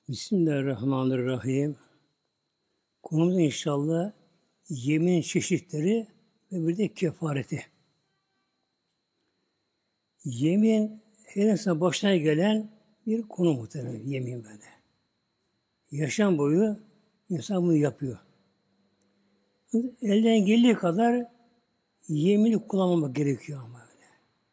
Bismillahirrahmanirrahim. Konumuz inşallah yemin çeşitleri ve bir de kefareti. Yemin her insan başına gelen bir konu muhtemelen yemin böyle. Yaşam boyu insan bunu yapıyor. Elden geldiği kadar yemini kullanmamak gerekiyor ama böyle.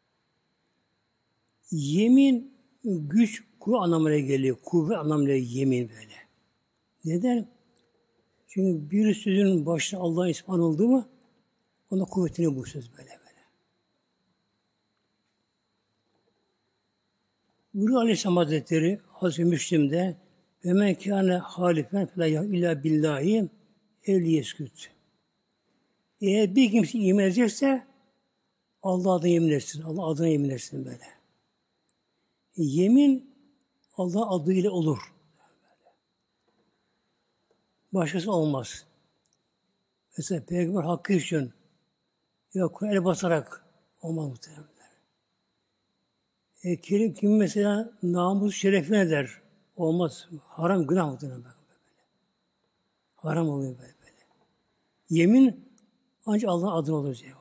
Yemin güç, kuvvet anlamına geliyor. Kuvvet anlamına yemin böyle. Neden? Çünkü bir sözün başına Allah'ın ismi anıldı mı ona kuvvetini bu söz böyle böyle. Buyuruyor Aleyhisselam Hazretleri Hazreti Müslim'de ve men kâne halifen illa billahi evliyesküt. Eğer bir kimse iman edecekse Allah adına yemin etsin. Allah adına yemin etsin böyle. Yemin Allah adıyla olur. Başkası olmaz. Mesela Peygamber hakkı için yok el basarak olmaz muhtemelen. Kim mesela namus şerefine der. Olmaz. Haram günah muhtemelen. Haram oluyor böyle. Yemin ancak Allah'ın adına olacak.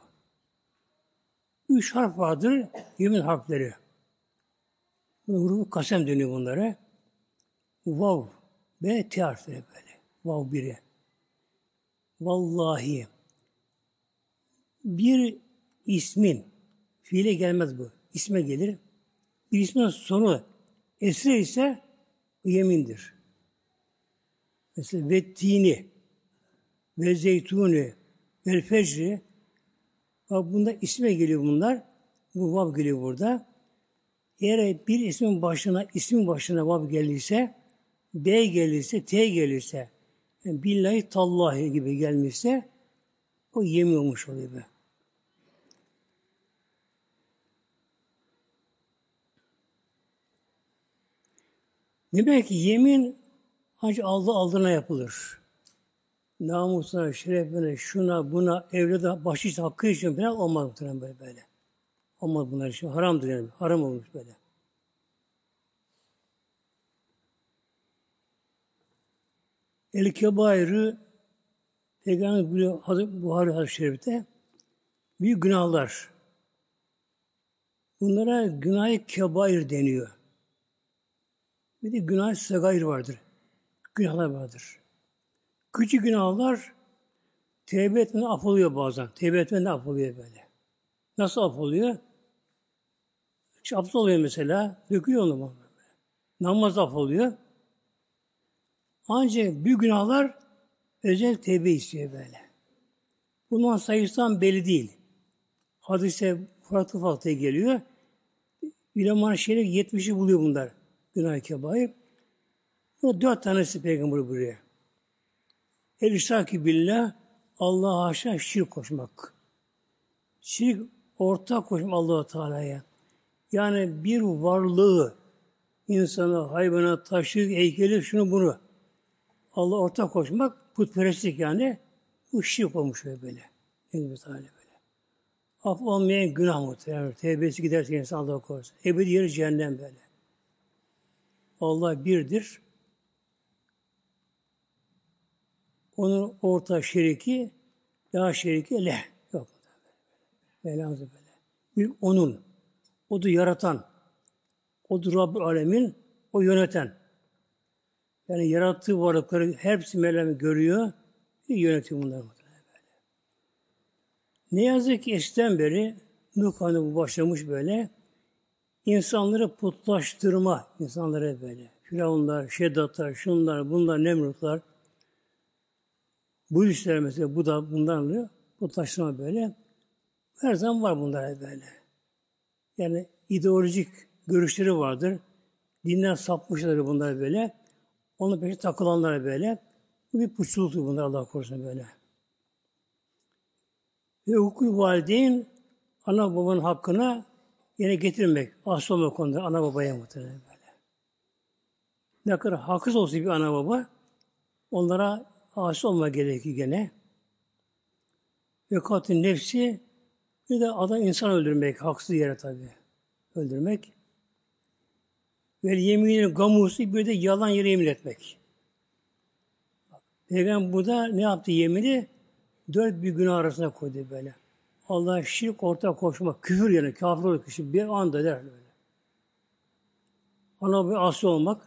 3 harf vardır. Yemin harfleri. Grubu kasem dönüyor bunlara. Vav ve T harfleri böyle. Vav biri. Vallahi. Bir ismin fiile gelmez bu. İsme gelir. Bir ismin sonu esre ise o yemindir. Mesela vettini ve zeytuni ve fecri bak bunda isme geliyor bunlar. Bu vav geliyor burada. Eğer bir ismin başına vav gelirse, B gelirse, T gelirse, yani billahi tallahi gibi gelmişse o yemin olmuş oluyor be. Demek ki yemin ancak Allah adına yapılır. Namusuna, şerefine, şuna, buna, evlada, başı hakkı için falan olmaz muhtemelen böyle. Olmaz bunlar için. Haramdır yani. Haram olmuş böyle. El-Kebair'i Peygamber buyuruyor Buhari Hadis-i Şerif'te büyük günahlar. Bunlara günah-ı kebair deniyor. Bir de günah-ı segair vardır. Günahlar vardır. Küçük günahlar tevbe etmeden affolıyor bazen. Tevbe etmeden affolıyor böyle. Nasıl affolıyor? Abdest oluyor mesela. Döküyor onu bana. Namaz affolıyor. Ancak büyük günahlar özel tevbe istiyor böyle. Bundan sayısından belli değil. Hadise farklı farklı geliyor. Bileman şeyler 70'i buluyor bunlar. Günah-ı kebair. Bu 4 tanesi Peygamber buyuruyor. El-İşrak-ı billah, Allah'a haşa şirk koşmak. Şirk ortak koşmak Allah-u Teala'ya. Yani bir varlığı, insanı, hayvana, taşı, heykeli, şunu bunu Allah ortak koşmak, putperestlik yani, bu şirk olmuş böyle. En böyle. Af olmayan günah muhtemelen. Tevbesi giderse insan Allah'a korusun. Ebedi yeri cehennem böyle. Allah birdir. Onun orta şeriki, daha şeriki leh. Yok. Mevlamız böyle. Bir onun. Odur yaratan. Odur Rabbül Alemin. O yöneten. Yani yarattığı varlıkları hepsi Mevlam görüyor. Yönetiyor bunları. Ne yazık ki eskiden beri Nuh Hanı bu başlamış böyle. İnsanları putlaştırma. İnsanları böyle. Firavunlar, Şeddatlar, şunlar, bunlar, Nemrutlar. Bu işler mesela bu da bundan alıyor. Putlaştırma böyle. Her zaman var bunlar böyle. Yani ideolojik görüşleri vardır. Dinden sapmışlar bunlar böyle. Onun peşine takılanlar böyle. Bu bir putçuluktur bunlar Allah korusun böyle. Ve hukuk valideyn ana babanın hakkına yine getirmek. Asıl olmak konuda ana babaya muhtemelen böyle. Ne kadar haksız olsa bir ana baba onlara asıl olmak gerekiyor gene. Ve katil nefsi bir de adam insan öldürmek. Haksız yere tabii. Öldürmek. Ve yeminin gamusu bir de yalan yere yemin etmek. Peygamber burada ne yaptı yemini? 4 bir günah arasına koydu böyle. Allah'a şirk ortak koşmak, küfür yani kafir olmak kişi bir anda der böyle. Ana bir aslı olmak,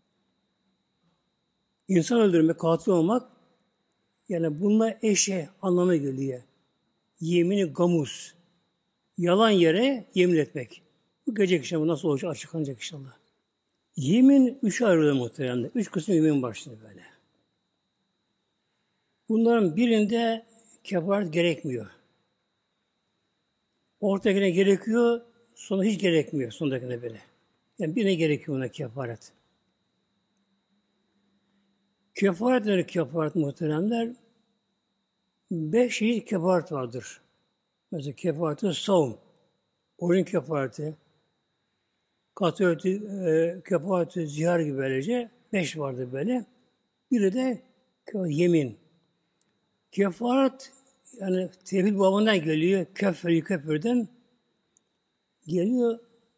insan öldürmek, katil olmak, yani bununla eşe anlamına geliyor. Yemini gamus. Yalan yere yemin etmek. Bu gelecek inşallah nasıl olacak açıklanacak inşallah. Yemin 3 ayrılıyor muhtemelen. 3 kısım yemin başlıyor böyle. Bunların birinde kefaret gerekmiyor. Ortakine gerekiyor, sonra hiç gerekmiyor sondakine böyle. Yani birine gerekiyor buna kefaret. Kefaret muhteremler 5 çeşit kefaret vardır. Mesela kefareti savun, oyun kefareti, kefareti zihar gibi böylece 5 vardır böyle. Biri de yemin. Kefaret yani tevhid babından geliyor. Köfürden geliyor.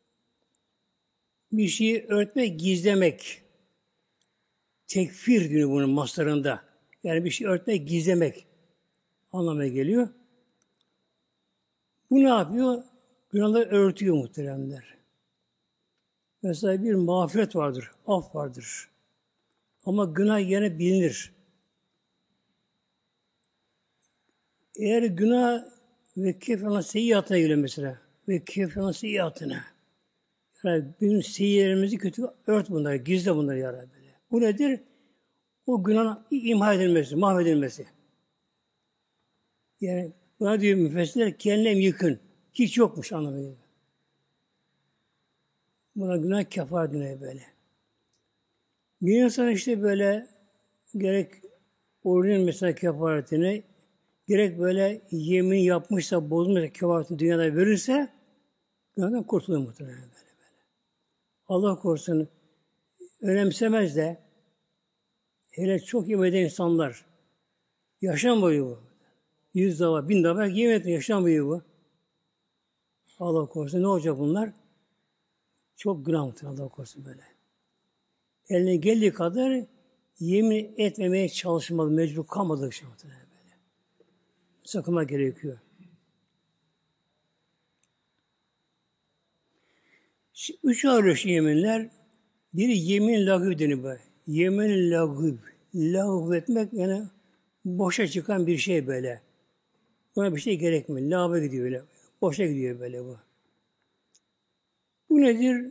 Bir şeyi örtmek, gizlemek. Tekfir diyor bunun maslarında. Yani bir şey örtmek, gizlemek anlamına geliyor. Bu ne yapıyor? Günahları örtüyor muhteremler. Mesela bir mağfiret vardır, af vardır. Ama günah yine bilinir. Eğer günah ve kefrana seyyiatına geliyor mesela. Ve kefrana seyyiatına. Yani bizim seyyilerimizi kötü ört bunları, gizle bunları ya Rabbi. Bu nedir? O günahın imha edilmesi, mahvedilmesi. Yani buna diyor müfessirler kendine yıkın. Hiç yokmuş anlamında. Buna günah kefaret deniyor böyle. Bir insan işte böyle gerek orucun mesela kefaretini gerek böyle yemin yapmışsa, bozmuşsa kefaretini dünyada verirse günahdan kurtuluyor muhtemelen böyle. Allah korusun önemsemez de hele çok yemeden insanlar yaşam boyu bu. 100 defa, 1000 defa yemedim yaşam boyu bu. Allah korusun ne olacak bunlar? Çok günah muhtemelen Allah korusun böyle. Eline geldiği kadar yemin etmemeye çalışmalı, mecbur kalmadığı şey muhtemelen böyle. Sakınmak gerekiyor. Şimdi 3 ayrı yeminler. Biri yemin lagıv deniyor böyle. Yemin lagıv. Lagıv etmek yani boşa çıkan bir şey böyle. Buna bir şey gerekmiyor. Lagıva gidiyor böyle. Boşa gidiyor böyle bu. Bu nedir?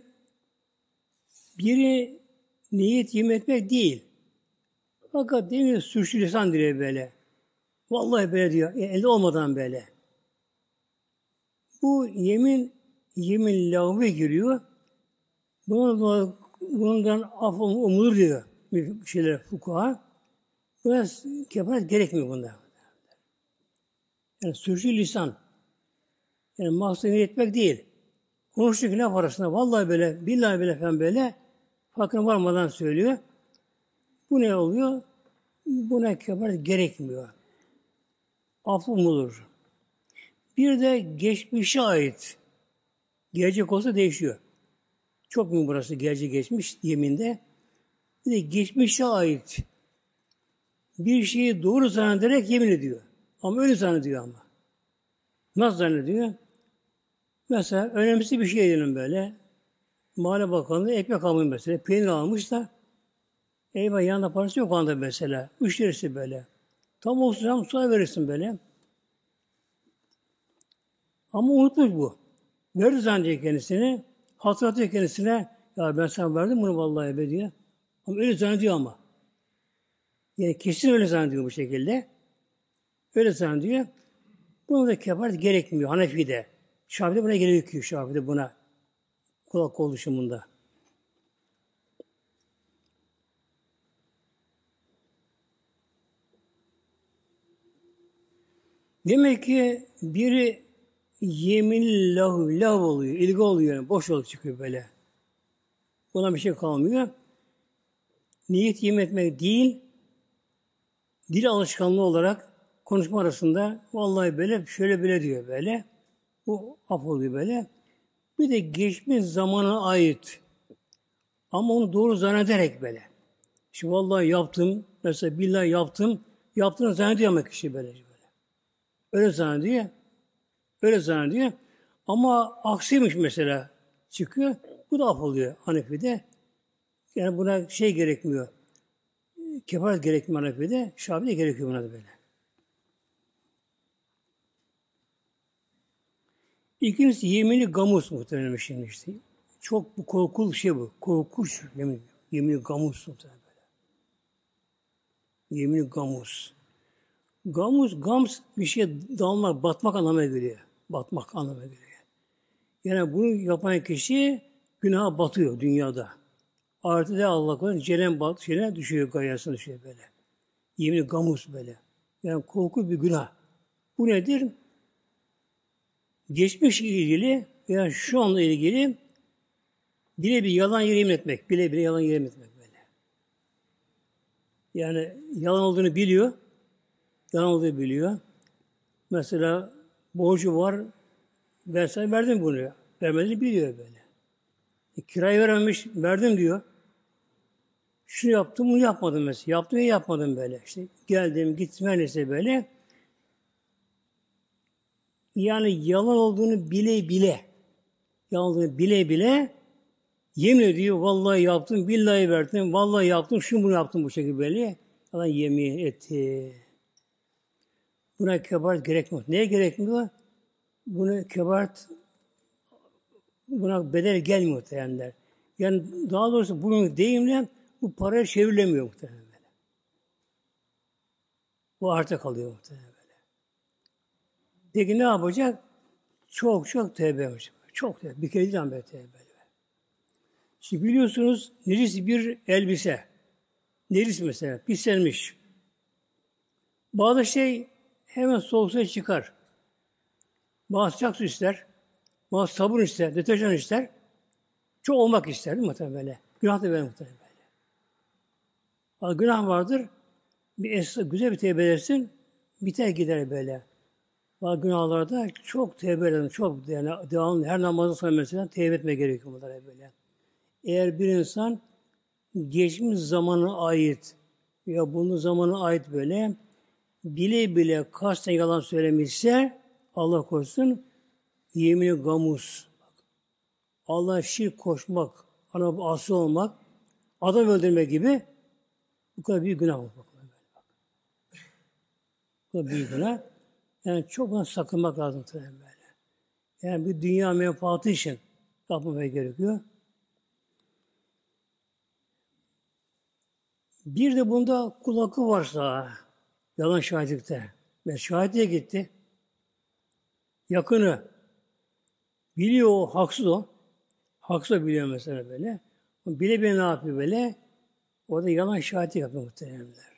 Biri niyet yemin etmek değil. Fakat demiyor suçlu lisan diyor böyle. Vallahi böyle diyor. Elde olmadan böyle. Bu yemin lagıva giriyor. Bundan af umulur diyor bir şeyler fukaha. Biraz kefaret gerekmiyor bunda. Yani suçlu lisan. Yani maksud etmek değil. Konuştuk laf arasında vallahi böyle, billahi böyle falan böyle farkına varmadan söylüyor. Bu ne oluyor? Buna kefaret gerekmiyor. Af umulur. Bir de geçmişe ait. Gelecek olsa değişiyor. Çok mu burası gelecek geçmiş yeminde. Bir de geçmişe ait bir şeyi doğru zannederek yemin ediyor. Ama öyle zannediyor ama. Nasıl zannediyor? Mesela önemlisi bir şey diyelim böyle. Mahalle Bakanlığı ekmek almış mesela. Peynir almış da eyvah yanında parası yok o anda mesela. Müşterisi böyle. Tam olsun tam sonra verirsin böyle. Ama unutmuş bu. Verdi zannediyor kendisini. Hatırlatıyor kendisine. Ya ben sana verdim bunu vallahi be diyor. Ama öyle zannediyor ama. Yani kesin öyle zannediyor bu şekilde. Öyle zannediyor. Buna da kefaret gerekmiyor Hanefi'de. Şafii'de buna gerekiyor Şafii'de buna. Kulak oluşumunda. Demek ki biri yemin lav oluyor, ilgi oluyor, yani boş olup çıkıyor böyle. Buna bir şey kalmıyor. Niyet yemin etmek değil, dil alışkanlığı olarak konuşma arasında vallahi böyle, şöyle böyle diyor böyle. Bu af oluyor böyle. Bir de geçmiş zamana ait Ama onu doğru zannederek böyle. Şimdi vallahi yaptım, mesela billahi yaptım, yaptığını zannediyor ama kişi böyle. Öyle zannediyor, öyle zannediyor. Ama aksiymiş mesela çıkıyor, bu da af oluyor Hanefi'de. Yani buna şey gerekmiyor, kefaret gerekmiyor Hanefi'de, Şafii'de gerekiyor buna da böyle. İkincisi yemini gamus muhtemelen şimdi işte. Çok bu korkulu bir şey bu. Korkunç yemin. Yemini gamus muhtemelen böyle. Yemini gamus. Gams bir şeye dalmak, batmak anlamına geliyor. Batmak anlamına geliyor. Yani bunu yapan kişi günaha batıyor dünyada. Artı da Allah korusun cehennem düşüyor, gayasına düşüyor böyle. Yemini gamus böyle. Yani korku bir günah. Bu nedir? Geçmiş ilgili veya şu anda ilgili bile bir yalan yemin etmek. Bile bile yalan yemin etmek böyle. Yani yalan olduğunu biliyor. Yalan olduğunu biliyor. Mesela borcu var. Ben sana verdim bunu. Vermediğini biliyor böyle. Kirayı verememiş. Verdim diyor. Şunu yaptım, bunu yapmadım mesela. Yaptım ve yapmadım böyle. İşte geldim, gittim her neyse böyle. Yani yalan olduğunu bile bile, yalan olduğunu bile bile yemin ediyor. Vallahi yaptım, billahi verdim, vallahi yaptım, şunu bunu yaptım bu şekilde böyle. Yalan yemin etti. Buna kebaret gerekmiyor. Neye gerekmiyor? Buna bedel gelmiyor muhtemelenler. Yani daha doğrusu bugün deyimle bu paraya çevrilemiyor muhtemelen. Bu arta kalıyor muhtemelen böyle. Peki ne yapacak? Çok çok tevbe yapacak. Çok tevbe. Bir kere değil ama tevbe. Şimdi biliyorsunuz necis bir elbise. Necis mesela. Pislenmiş. Bazı şey hemen soğuk suya çıkar. Bazı sıcak su ister. Bazı sabun ister. Deterjan ister. Çok olmak ister değil mi muhtemelen böyle? Günah da böyle muhtemelen böyle. Ama günah vardır. Güzel bir tevbe edersin. Biter gider böyle. Bazı günahlarda çok tevbe edelim. Çok yani devamlı her namazdan sonra mesela tevbe etme gerekiyor bunlara böyle. Eğer bir insan geçmiş zamana ait ya bunun zamana ait böyle bile bile kasten yalan söylemişse Allah korusun yemini gamus. Allah'a şirk koşmak, ana asıl olmak, adam öldürmek gibi bu kadar büyük günah var. Bu kadar büyük günah. Yani çok bundan sakınmak lazım böyle. Yani bir dünya menfaati için yapmamaya gerekiyor. Bir de bunda kul hakkı varsa yalan şahitlikte. Ve şahitliğe gitti. Yakını biliyor o, haksız o. Haksız o biliyor mesela böyle. Bile bile ne yapıyor böyle? Orada yalan şahitlik yapıyor muhtemelenler.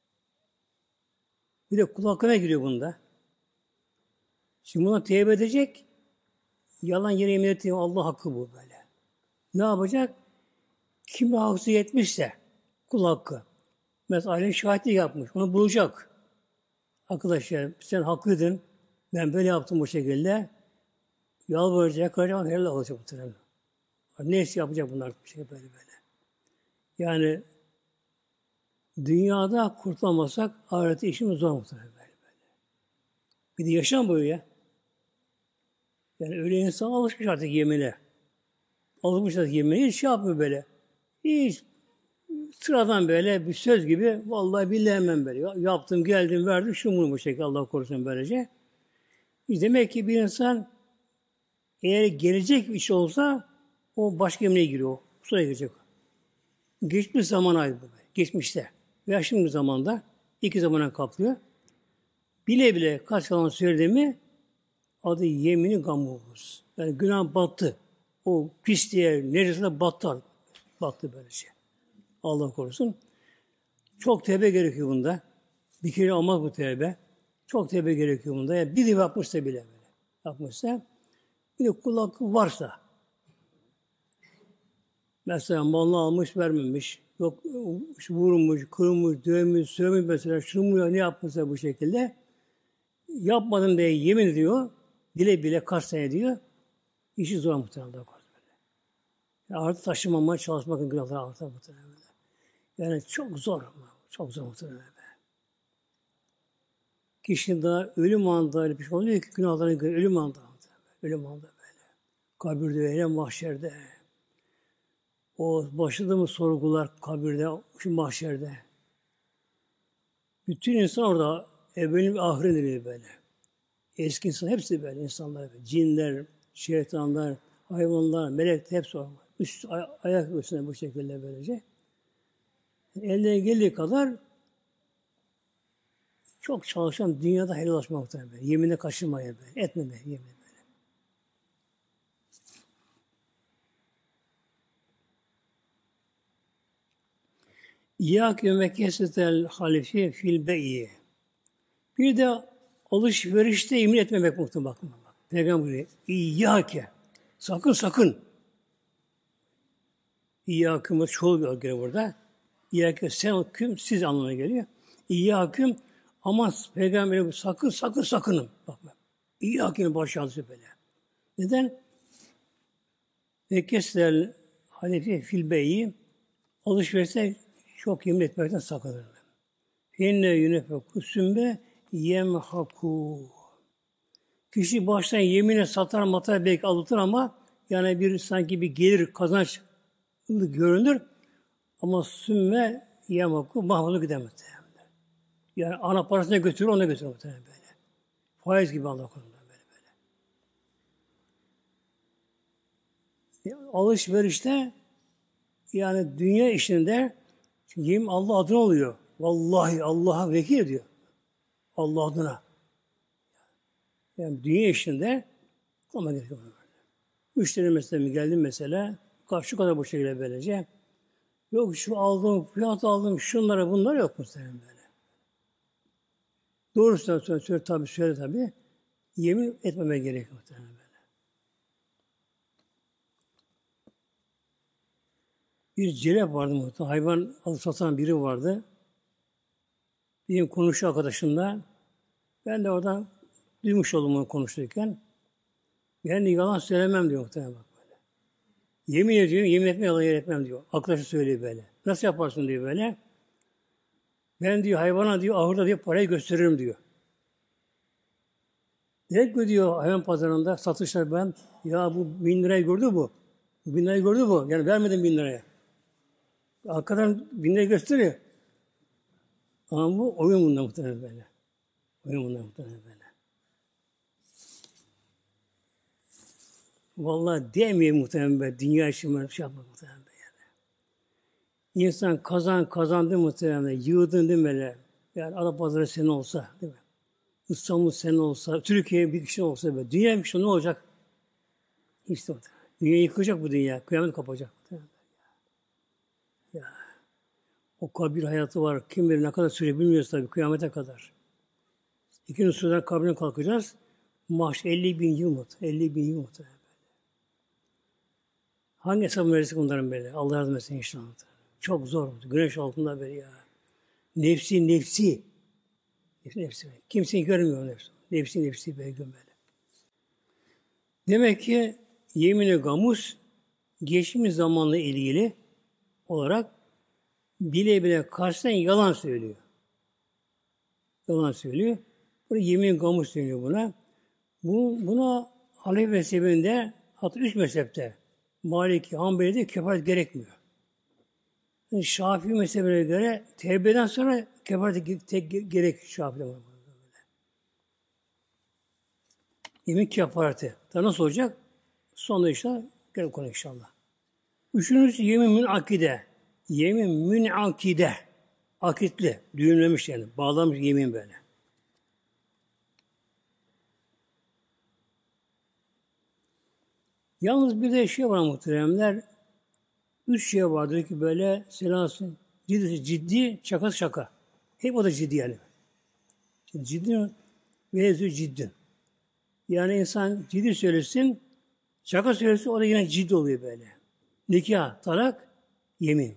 Bir de kul hakkına giriyor bunda. Şimdi buna tevbe edecek. Yalan yere yemin ettiği Allah hakkı bu böyle. Ne yapacak? Kime haksız etmişse kul hakkı. Mesela ailen şahitlik yapmış. Onu bulacak. Arkadaşlar sen haklıydın. Ben böyle yaptım bu şekilde. Yalvaracak, yakaracak, helal olacak bu tarafa. Neyse yapacak bunlar bir şey böyle böyle. Yani dünyada kurtulamazsak ahirette işimiz zor muhtemelen böyle. Bir de yaşam boyu ya. Yani öyle insan alışmış artık yemine. Alışmış artık yemine. Hiç şey yapmıyor böyle. Hiç sıradan böyle bir söz gibi vallahi billahi hemen böyle. Yaptım, geldim, verdim. Şunu bunu bu şekilde Allah korusun böylece. Demek ki bir insan eğer gelecek bir iş olsa o başka emrine giriyor. Sonra girecek. Geçmiş zaman ait bu. Geçmişte. Veya şimdi zamanda iki zamana kaplıyor. Bile bile kaç kalan söyledi mi adı yemini gamuz. Yani günah battı. O pisliğe neresine battı. Battı böylece. Allah korusun. Çok tevbe gerekiyor bunda. Bir kere olmaz bu tevbe. Çok tevbe gerekiyor bunda. Yani biri yapmışsa bile böyle. Yapmışsa bir de kul hakkı varsa mesela malını almış vermemiş. Yok vurmuş, kırmış, dövmüş, sövmüş mesela. Şunu mu ne yapmışsa bu şekilde. Yapmadım diye yemin ediyor. Bile bile kasten ediyor. İşi zor muhtemelen. Yani artı taşımamaya çalışmak günahları artar muhtemelen. Yani çok zor. Çok zor muhtemelen. Kişinin daha ölüm anında öyle bir şey oluyor ki günahların ölüm anında. Ölüm anında böyle. Kabirde öyle, mahşerde. O başladığımız sorgular kabirde, şu mahşerde. Bütün insan orada evvelin ve ahirin deniyor böyle. Eski insan hepsi böyle insanlar. Böyle. Cinler, şeytanlar, hayvanlar, melekler hepsi orada. Ayak üstüne bu şekilde böylece. Eline geldiği kadar çok çalışan dünyada helallaşmakta böyle. Yemine kaçırmaya böyle. Etmemeye yemin böyle. İyyâke ve kesetel halifi fil beyi. Bir de alışverişte yemin etmemek muhtemelen. Bak. Peygamber buyuruyor. İyyâke. Sakın sakın. İyyâküm çoğul bir göre burada. İyyâke sen küm siz anlamına geliyor. İyyâküm ama Peygamber'e sakın sakın sakının. Bak. İyyâküm'ün başı alışı böyle. Neden? Ve kesel halifi fil beyi alışverişte çok yemin etmekten sakınır. İnne yunefeku sümme yemhaku. Kişi baştan yemine satar matar belki aldatır ama yani bir sanki bir gelir kazanç görünür ama sümme yemhaku mahvolur gidemez. Yani ana parasını götürür ona götürür muhtemelen böyle. Faiz gibi Allah korusun böyle böyle. Alışverişte yani dünya işinde yemin Allah adına oluyor. Vallahi Allah'a vekil diyor. Allah adına. Yani dünya işinde ama gerekiyor. Müşteri mesela geldi mesela karşı kadar bu şekilde böylece. Yok şu aldım, fiyat aldım, şunlara bunlar yok muhtemelen böyle. Doğrusu söyle tabii söyle tabii. Yemin etmeme gerekiyor muhtemelen böyle. Bir celep vardı muhtemelen. Hayvan alıp satan biri vardı. Benim konuşu arkadaşımla. Ben de oradan duymuş oldum onu konuşurken. Ben de yalan söylemem diyor muhtemelen bak böyle. Yemin ediyor, yemin etme yalan etmem diyor. Arkadaşı söylüyor böyle. Nasıl yaparsın diyor böyle. Ben diyor hayvana diyor ahırda diyor parayı gösteririm diyor. Direkt mi diyor hayvan pazarında satışlar ben ya bu 1.000 lirayı gördü bu. Bu 1.000 lirayı gördü bu. Yani vermedim 1.000 liraya. Arkadan 1.000 lirayı gösteriyor. Ama bu oyun bundan muhtemelen böyle. Oyun bundan muhtemelen böyle. Vallahi demiyor muhtemelen böyle. Dünya için böyle şey yapmak muhtemelen böyle. İnsan kazandı muhtemelen. Yığdın değil mi böyle? Yani Arap pazarı senin olsa değil mi? İstanbul senin olsa, Türkiye bir kişi olsa böyle. Dünya bir şey ne olacak? İşte o. Dünya yıkacak bu dünya. Kıyamet kapacak. Ya. O kabir hayatı var. Kim bilir ne kadar süre bilmiyoruz tabii. Kıyamete kadar. İkinci süreden kabrine kalkacağız. Mahşer 50 bin yıl mı? 50 bin yıl mı? Hangi hesabı verirsin bunların böyle? Allah yardım etsin inşallah. Çok zor. Güneş altında böyle ya. Nefsi. Nefsi. Kimseyi görmüyor nefsi. Nefsi böyle gömeli. Demek ki yemin-i gamus geçmiş zamanla ilgili olarak bile bile karşısından yalan söylüyor. Yalan söylüyor. Burada yemin-i gamus deniyor buna. Buna Hanefi mezhebinde hatta 3 mezhepte Maliki, Hanbeli'de kefaret gerekmiyor. Yani Şafii mezhebine göre tevbeden sonra kefaret gerek Şafii'de var. Yemin kefareti. Da nasıl olacak? Sonra işte gel konu inşallah. Üçüncüsü yemin münakide. Yemin münakide. Akitli. Düğümlemiş yani. Bağlamış yemin böyle. Yalnız bir de şey var muhteremler. 3 şey vardır ki böyle selasın. Ciddi, şakası şaka. Hep o da ciddi yani. Şimdi ciddi ve ciddi. Yani insan ciddi söylesin, şaka söylesin o da yine ciddi oluyor böyle. Nikah, talak, yemin.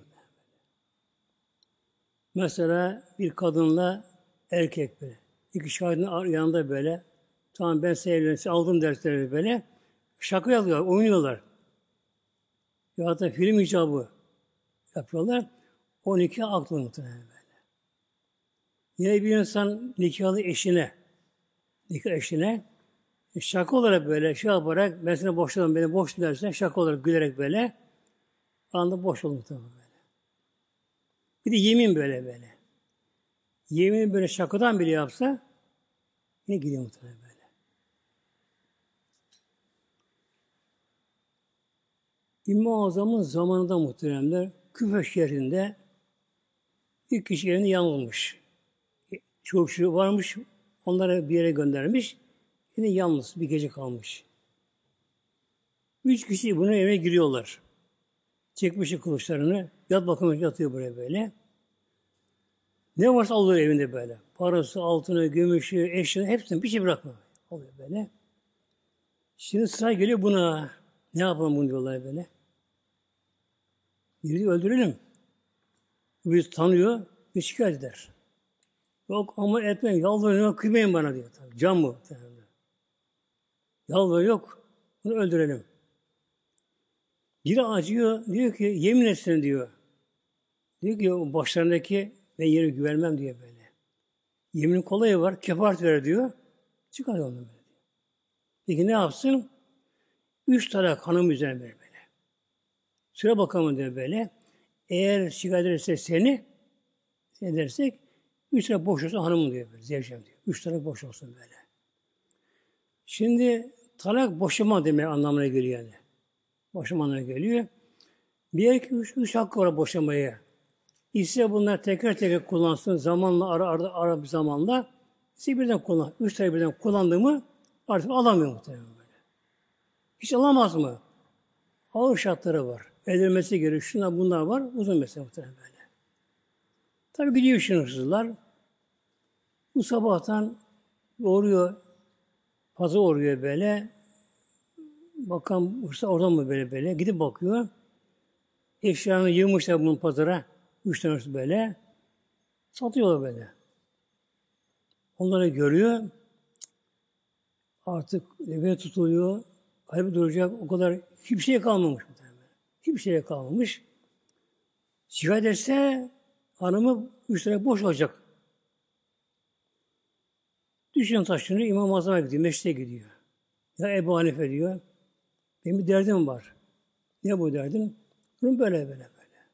Mesela bir kadınla erkek böyle. İki şahidin yanında böyle. Tamam ben seni evlensin, aldım dersleri böyle. Şaka yapıyorlar, oynuyorlar. ya da film icabı yapıyorlar. 12 aklı muhtemelen böyle. Yine bir insan nikah eşine şaka olarak böyle şey yaparak ben seni boşladım, beni boş dersen şaka olarak gülerek böyle anda boş olur muhtemelen böyle. Bir de yemin böyle. Yemin böyle şakadan bile yapsa yine gidiyor muhtemelen böyle. İmam-ı Azam'ın zamanında muhteremler Küfe şehrinde bir kişi yerini yanılmış. Çok kişi varmış, onları bir yere göndermiş. Yine yalnız bir gece kalmış. 3 kişi bunun evine giriyorlar. Çekmiş kılıçlarını, yat bakalım yatıyor buraya böyle. Ne varsa alıyor evinde böyle. Parası, altını, gümüşü, eşyası hepsini bir şey bırakmıyor. Oluyor böyle. Şimdi sıra geliyor buna. Ne yapalım bunu diyorlar böyle. Biri öldürelim. Biz tanıyor, bir şikayet eder. Yok ama etmeyin, yalvarın, kıymayın bana diyor. Tabii, can bu. Yalvarın yok, bunu öldürelim. Biri acıyor, diyor ki yemin etsin diyor. Diyor ki o başlarındaki ben yere güvenmem diyor böyle. Yeminin kolayı var, kefaret ver diyor. Çıkarıyor onu böyle. Peki ne yapsın? 3 talak hanım üzerine böyle. Süre bakalım diyor böyle. Eğer şikayet ederse seni dersek 3 tane boş olsun hanımım diyor böyle. Zevcem diyor. 3 tane boş olsun böyle. Şimdi talak boşama demek anlamına geliyor yani. Boşama anlamına geliyor. Bir erkek 3 hakkı var boşamaya. İse bunlar tekrar kullansın. Zamanla ara bir zamanla. İse birden kullan. 3 tane birden kullandı mı artık alamıyor muhtemelen böyle. Hiç alamaz mı? Ağır şartları var. Edilmesi gerekiyor. Şunlar bunlar var. Uzun mesele muhtemelen böyle. Tabii gidiyor şimdi hırsızlar. Bu sabahtan uğruyor. Pazar uğruyor böyle. Bakan hırsız oradan mı böyle. Gidip bakıyor. Eşyalarını yığmışlar bunun pazara. 3 tane hırsız böyle. Satıyorlar böyle. Onları görüyor. Artık eve tutuluyor. Kalbi duracak. O kadar hiçbir şey kalmamış. Hiçbir şey kalmamış. Şikayet etse hanımı 3 tane boş olacak. Düşün taşını İmam-ı Azam'a gidiyor. Meşte gidiyor. Ya Ebu Hanife diyor. Benim bir derdim var. Ne bu derdim? Bunun böyle.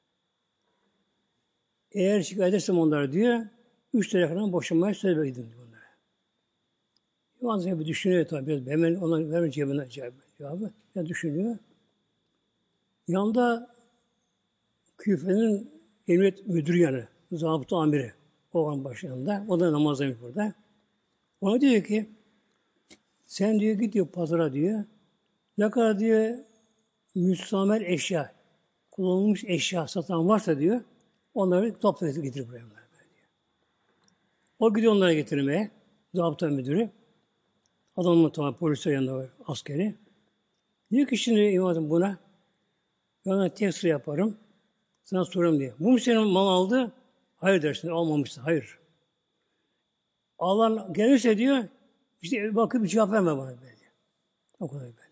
Eğer şikayet edersem onları diyor, 3 tane falan boşanmaya söz verdim bunlara. İmam Azam bir düşünüyor tabii. Hemen ona vermem cevabı. Ya düşünüyor. Yanında Küfe'nin emniyet müdürü yani. Zabıta amiri. O an başında. O da namazdaymış burada. Ona diyor ki sen diyor git diyor pazara diyor. Ne kadar diyor müstamel eşya, kullanılmış eşya satan varsa diyor onları toplayıp getirip buraya. Diyor. O gidiyor onlara getirmeye. Zabıta müdürü. Adamın tamam polisler yanında var askeri. Diyor ki şimdi İmam buna ben ona tek sıra yaparım. Sana sorarım diye. Bu mu senin mal aldı? Hayır dersin. Almamışsın. Hayır. Alan gelirse diyor işte bakıp bir cevap verme bana böyle. O kadar böyle.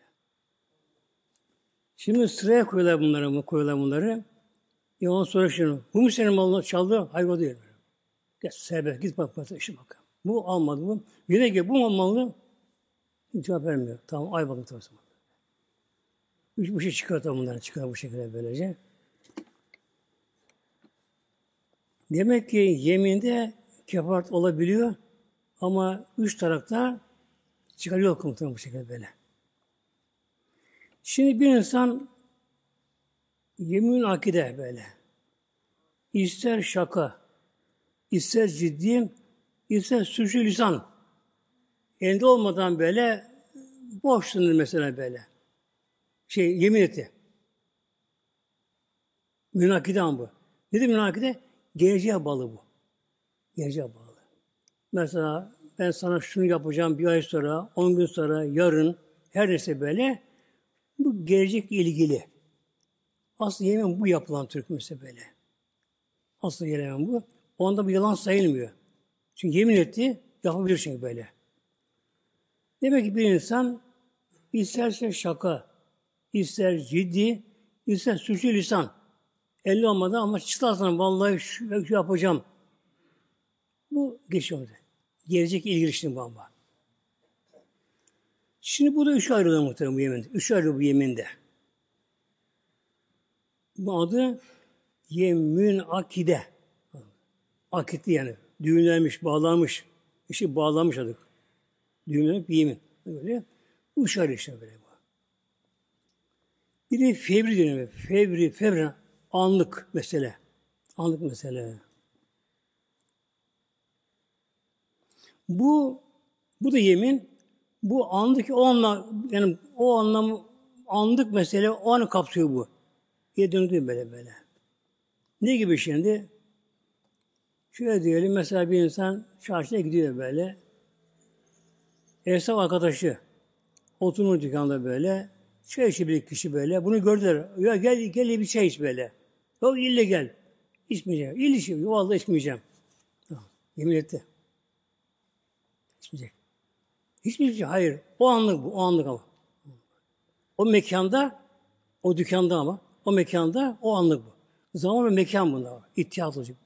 Şimdi sıraya koyuyorlar bunları. İmam soruyor şunu. Bu mu senin malını çaldı? Hayır o değil. Gel serbest git bak işe bak. Bu almadı bu. Yine gel bu malını cevap vermiyor. Tamam ay bakın tamam. Bu şey çıkartalım bunları. Çıkar bu şekilde böylece. Demek ki yeminde kefaret olabiliyor ama 3 tarafta çıkarıyor komutanı bu şekilde böyle. Şimdi bir insan yemin akide böyle. İster şaka, ister ciddi, ister sürçü lisan. Elinde olmadan böyle boş sınır mesela böyle. Yemin etti. Münakide bu. Nedir münakide? Geleceğe bağlı bu. Geleceğe bağlı. Mesela ben sana şunu yapacağım bir ay sonra, 10 gün sonra, yarın, her neyse böyle. Bu gelecekle ilgili. Aslında yemin bu yapılan Türk mesela böyle. Aslında yemin bu. Onda bir yalan sayılmıyor. Çünkü yemin etti, yapabilir çünkü böyle. Demek ki bir insan isterse şaka, ister ciddi, İnsan suçu lisan. Elli olmadan ama çıtlasan vallahi şu yapacağım. Bu geçiyor. Gelecek ilgili şimdi bu ama. Şimdi bu da üç ayrılıyor muhtemelen bu yeminde. Üç ayrılıyor bu yeminde. Bu adı yemin akide. Akitli yani. Düğümlenmiş, bağlanmış. İşte bağlanmış adı. Düğümlenmiş bir yemin. Böyle. Üç ayrı işte böyle bu. Bir de fevri dönemi. Fevri, anlık mesele. Anlık mesele. Bu da yemin. Bu andaki o anlam, yani o anlamı anlık mesele o anı kapsıyor bu. Diye döndüğü böyle. Ne gibi şimdi? Şöyle diyelim mesela bir insan çarşıya gidiyor böyle. Esnaf arkadaşı oturmuş dükkanda böyle. Çay içi bir kişi böyle. Bunu gördüler. Ya gel bir çay iç böyle. Yok ille gel. İçmeyeceğim. İlle içmeyeceğim. Vallahi içmeyeceğim. Tamam. Yemin etti. İçmeyecek. Hiçbir şey. Hayır. O anlık bu. O anlık ama. O mekanda, o dükkanda ama. O mekanda o anlık bu. Zaman ve mekan bunlar. İttihat olacak.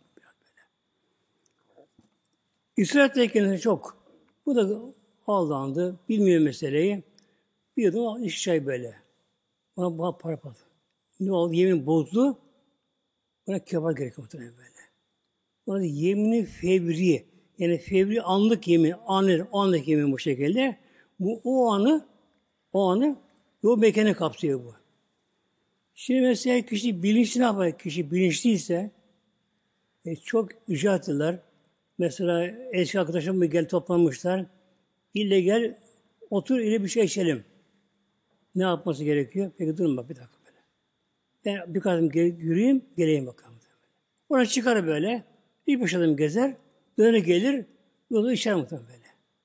İsrail tekniği çok. Bu da aldandı. Bilmiyor meseleyi. Bir yudum iş çay böyle. Ona para. Ne oldu? Yemin bozdu. Buna kebar gerekiyor muhtemelen böyle. Buna da yemini fevri. Yani fevri anlık yemin. Anlık yemin bu şekilde. Bu o anı o mekanı kapsıyor bu. Şimdi mesela kişi bilinçli ne yapar? Kişi bilinçliyse çok icraatlılar. Mesela eski arkadaşım gel toplanmışlar. İlle gel otur ile bir şey içelim. Ne yapması gerekiyor? Peki durun bak bir dakika böyle. Ben birkaç adım yürüyeyim, geleyim bakalım. Ona çıkar böyle. Bir beş adım gezer. Döner gelir. Yolu içer muhtemelen böyle.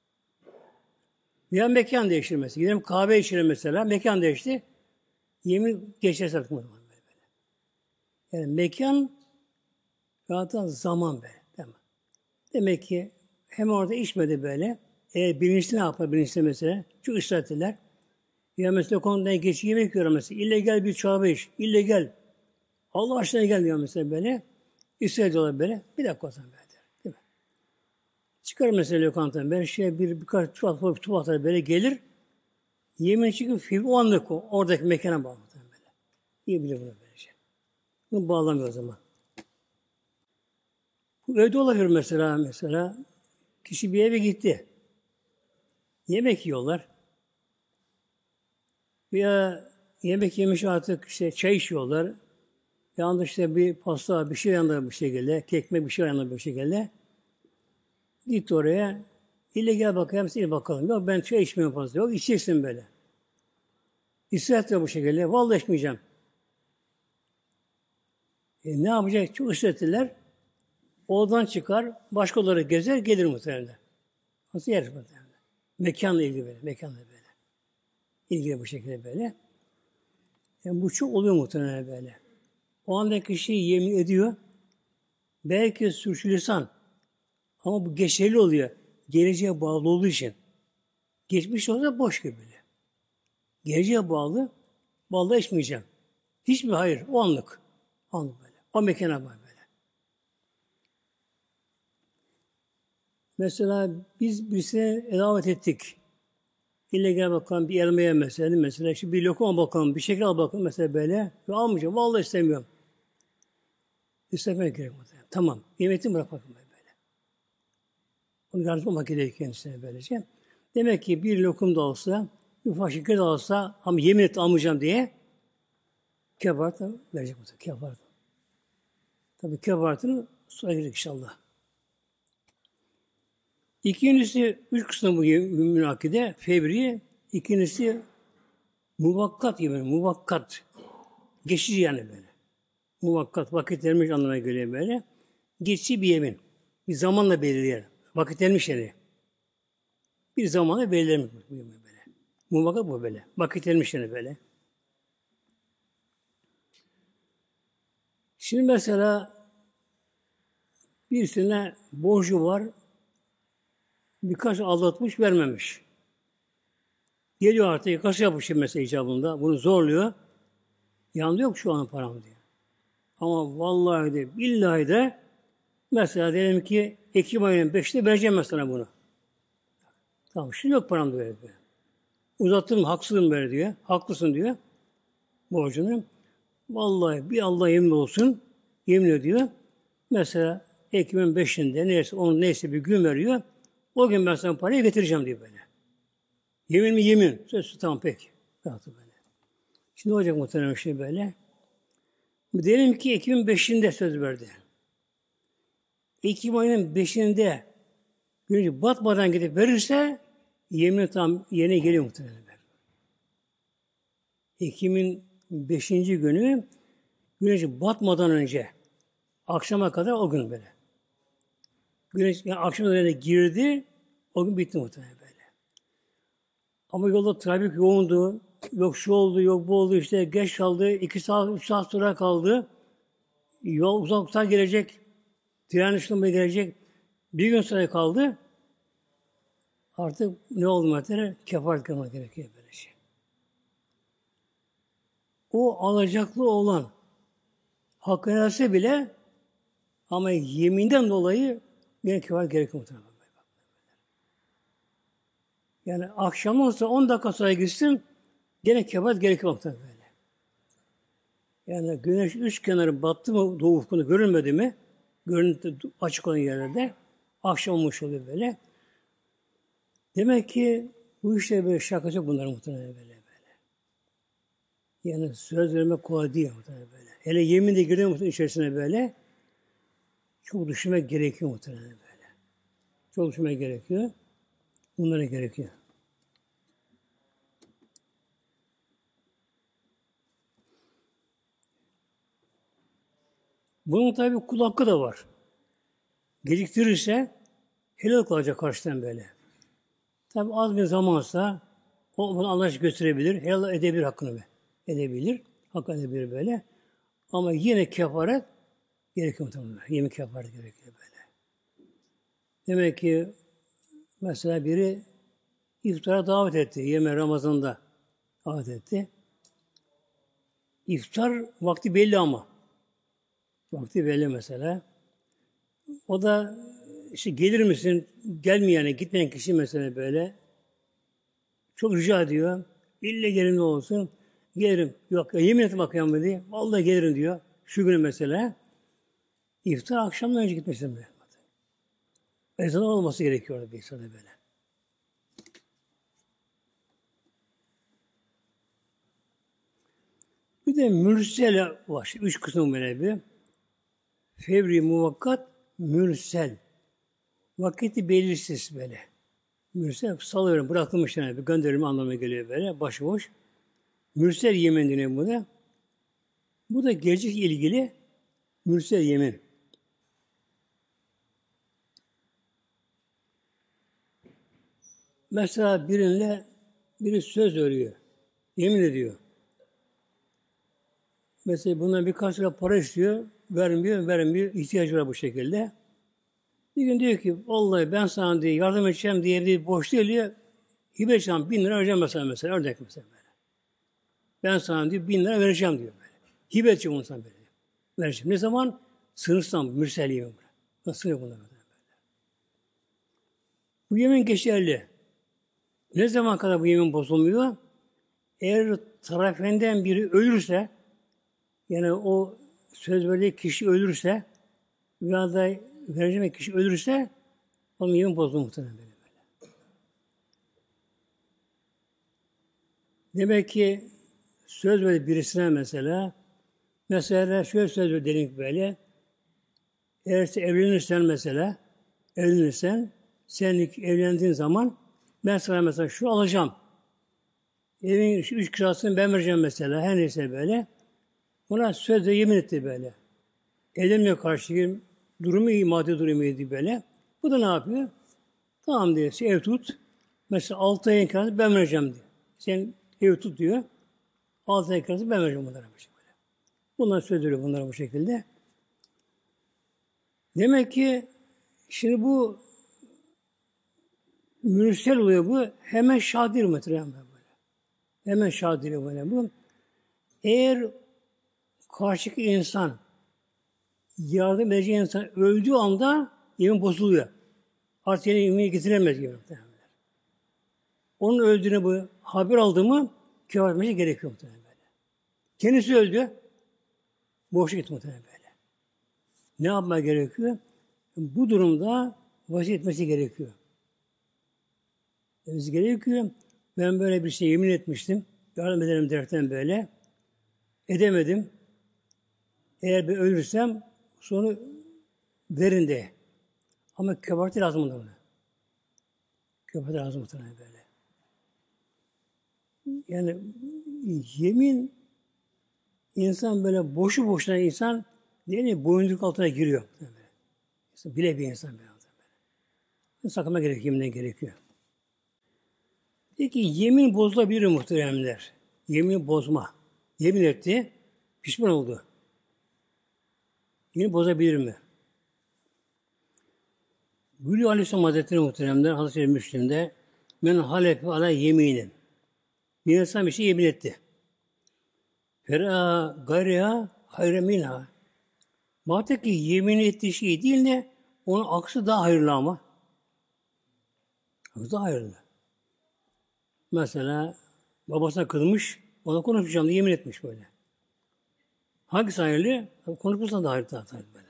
Ya mekan değiştir mesela. Gidelim kahve içelim mesela. Mekan değişti. Yemin geçerse artık muhtemelen böyle. Yani mekan zaten zaman böyle. Tamam. Demek ki hem orada içmedi böyle. Eğer bilinçli ne yapar bilinçli mesela? Çok ısrar ettiler. Ya mesela konudan geç yemek yiyor mesela. İlle gel bir çorba iç. İlle gel. Allah aşkına gel diyor mesela böyle. İsrail diyorlar böyle. Bir dakika o zaman böyle der. Değil mi? Çıkar mesela lokantadan. Ben birkaç tuvaletler böyle gelir. Yemin çıkıp o anlık oradaki mekana bağlı. Böyle. İyi bilir bunu böylece. Bunu bağlamıyor o zaman. Bu evde olabilir mesela. Kişi bir eve gitti. Yemek yiyorlar. Ya yemek yemiş artık işte çay içiyorlar. Yanında işte bir pasta, bir şey yanında bir şekilde, kekmek bir şey yanında bir şekilde. Gitti oraya. İlle gel bakayım, sil bakalım. Yok ben çay içmiyorum fazla. Yok içeceksin böyle. İsrat da bu şekilde. Vallahi içmeyeceğim. Ne yapacak? Çok ısrar ettiler. Oradan çıkar, başkaları gezer, gelir muhtemelen. Nasıl yer muhtemelen? Mekanla ilgili böyle, mekanla böyle. İlgili bu şekilde böyle. Yani bu çok oluyor muhtemelen böyle. O anda kişi yemin ediyor. Belki sürçülisan. Ama bu geçerli oluyor. Geleceğe bağlı olduğu için. Geçmiş olsa boş gibi böyle. Geleceğe bağlı. Vallahi içmeyeceğim. Hiçbir hayır. O anlık. Anlık böyle. O mekana bağlı böyle. Mesela biz birisine davet ettik. İlle gel bakalım bir elmaya mesela işte bir lokma bakalım, bir şeker al bakalım mesela böyle. Ya almayacağım, vallahi istemiyorum. İstemek gerekiyor. Tamam, yemekini bırak bakalım böyle. Onu yardımcı olmak gerekiyor kendisine böylece. Demek ki bir lokum da olsa, bir ufak şeker de olsa ama yemin et almayacağım diye kebartı verecek bu kebartı. Tabii kebartını sonra girecek inşallah. İkincisi, üç kısmı bu münakide, fevri. İkincisi, muvakkat yemin, muvakkat. Geçici yani böyle. Muvakkat, vakit vermiş anlamına geliyor böyle. Geçici bir yemin. Bir zamanla belirleyen. Vakit vermiş yani. Bir zamanla belirlemiş bu yemin böyle. Muvakkat bu böyle. Vakit vermiş yani böyle. Şimdi mesela birisine borcu var. Birkaç aldatmış, vermemiş. Geliyor artık, kasa yapmış mesela icabında. Bunu zorluyor. Yanında yok şu an param diyor. Ama vallahi de billahi de mesela diyelim ki Ekim ayının 5'te vereceğim mesela bunu. Tamam şimdi yok param diyor. Uzattım haksızım böyle diyor. Haklısın diyor borcunu. Vallahi bir Allah yemin olsun yemin ediyor. Mesela Ekim'in 5'inde neyse onun neyse bir gün veriyor. O gün ben sana parayı getireceğim diyor böyle. Yemin mi yemin. Söz tamam peki. Rahatı böyle. Şimdi ne olacak muhtemelen şey böyle. Diyelim ki Ekim'in 5'inde söz verdi. Ekim ayının 5'inde güneş batmadan gidip verirse yemin tam yerine geliyor muhtemelen. Ekim'in 5. günü güneş batmadan önce akşama kadar o gün böyle. Güneş yani akşam üzerine girdi o gün bitti muhtemelen böyle. Ama yolda trafik yoğundu. Yok şu oldu, yok bu oldu işte geç kaldı. 2 saat, 3 saat sonra kaldı. Yol uzaktan gelecek. Tren ışınmaya gelecek. Bir gün sonra kaldı. Artık ne oldu muhtemelen? Kefaret kılmak gerekiyor böyle şey. O alacaklı olan hakkı ederse bile ama yeminden dolayı yine kefaret gerekiyor muhtemelen. Yani akşam olsa 10 dakika sonra gitsin gene kefaret gerekiyor muhtemelen böyle. Yani güneş üç kenarı battı mı doğu ufkunda görünmedi mi? Görüntü açık olan yerlerde akşam olmuş oluyor böyle. Demek ki bu işte böyle şakası yok bunların muhtemelen böyle. Yani söz vermek kolay değil muhtemelen böyle. Hele yemin de giriyor muhtemelen içerisine böyle. Çok düşünmek gerekiyor muhtemelen böyle. Çok düşünmek gerekiyor. Bunlara gerekiyor. Bunun tabi kul hakkı da var. Geciktirirse helal kalacak karşıdan böyle. Tabi az bir zamansa o bunu anlayış gösterebilir. Helal edebilir hakkını edebilir. Hak edebilir böyle. Ama yine kefaret gerekiyor muhtemelen. Yemin kefaret gerekiyor böyle. Demek ki mesela biri iftara davet etti. Yeme Ramazan'da davet etti. İftar vakti belli ama. Vakti belli mesela. O da işte gelir misin? Gelmeyene, gitmeyen kişi mesela böyle çok rica ediyor. İlle gelin ne olsun. Gelirim. Yok ya, yemin et bakayım diye. Vallahi gelirim diyor. Şu günü mesela. İftar akşamdan önce gitmesin böyle. Ezan olması gerekiyor bir insana böyle. Bir de mürsel var. 3 kısım böyle bir. Fevri, muvakkat, mürsel. Vakiti belirsiz böyle. Mürsel salıyorum, bırakılmış yani. Bir gönderilme anlamına geliyor böyle. Başıboş. Mürsel yemin deniyor bu da. Bu da gelecek ilgili mürsel yemin. Mesela biri söz veriyor. Yemin ediyor. Mesela bundan birkaç lira para istiyor. Vermiyor. İhtiyacı var bu şekilde. Bir gün diyor ki vallahi ben sana diye yardım edeceğim diye bir borç değil diyor. Hibe edeceğim 1.000 lira vereceğim mesela örnek mesela böyle. Ben sana diyor 1.000 lira vereceğim diyor böyle. Hibe edeceğim onu sana böyle. Vereceğim. Ne zaman? Sınırsam, mürsel yemin. Nasıl yok bunlar böyle. Bu yemin geçerli. Ne zaman kadar bu yemin bozulmuyor? Eğer tarafından biri ölürse, yani o söz verdiği kişi ölürse veya da vereceğim kişi ölürse onun yemin bozulur muhtemelen böyle. Demek ki söz verdi birisine mesela şöyle söz verdi dedim böyle, eğer evlenirsen sen evlendiğin zaman ben sana mesela şu alacağım. Evin 3 kirasını ben vereceğim mesela. Her neyse böyle. Buna sözle yemin etti böyle. Evlenmeye karşı durumu iyi, maddi durumu iyiydi böyle. Bu da ne yapıyor? Tamam diyor, sen ev tut. Mesela 6 ayın kirasını ben vereceğim diyor. Sen ev tut diyor. 6 ayın kirasını ben vereceğim bunlara. Böyle. Bunlar söylüyor bunlara bu şekilde. Demek ki şimdi bu mürsel oluyor bu. Hemen şadir muhtemelen böyle. Hemen şadir böyle bu. Eğer karşıki insan, yardım edeceği insan öldüğü anda yemin bozuluyor. Artık yemini getiremez gibi. Onun öldüğünü bu haber aldı mı kâr etmesi gerekiyor muhtemelen böyle. Kendisi öldü. Boşa gitti muhtemelen böyle. Ne yapmaya gerekiyor? Bu durumda vasiyet etmesi gerekiyor. Demesi gerekiyor. Ben böyle bir şey yemin etmiştim. Yardım ederim derken böyle. Edemedim. Eğer ben ölürsem sonu verin de. Ama kefareti lazım ona. Kefareti lazım muhtemelen böyle. Yani yemin insan böyle boşu boşuna insan değil mi? Boyunluk altına giriyor. Bile bir insan böyle. Sakınma gerekiyor, yeminden gerekiyor. Peki yemin bozulabilir muhteremler. Yemin bozma. Yemin etti, pişman oldu. Yemin bozabilir mi? Gülü Aleyhisselam Hazretleri muhteremler, Hazreti Müslim'de men halefe ala yeminin. Bir insan bir şey yemin etti. Fera gayriha hayre minha. Muhakkak ki yemin ettiği şey değil de onun aksi daha hayırlı ama. Aksi daha hayırlı. Mesela babasına kızmış, ona konuşmayacağım diye yemin etmiş böyle. Hangisi hayırlı? Konuşmasına da hayırlı böyle.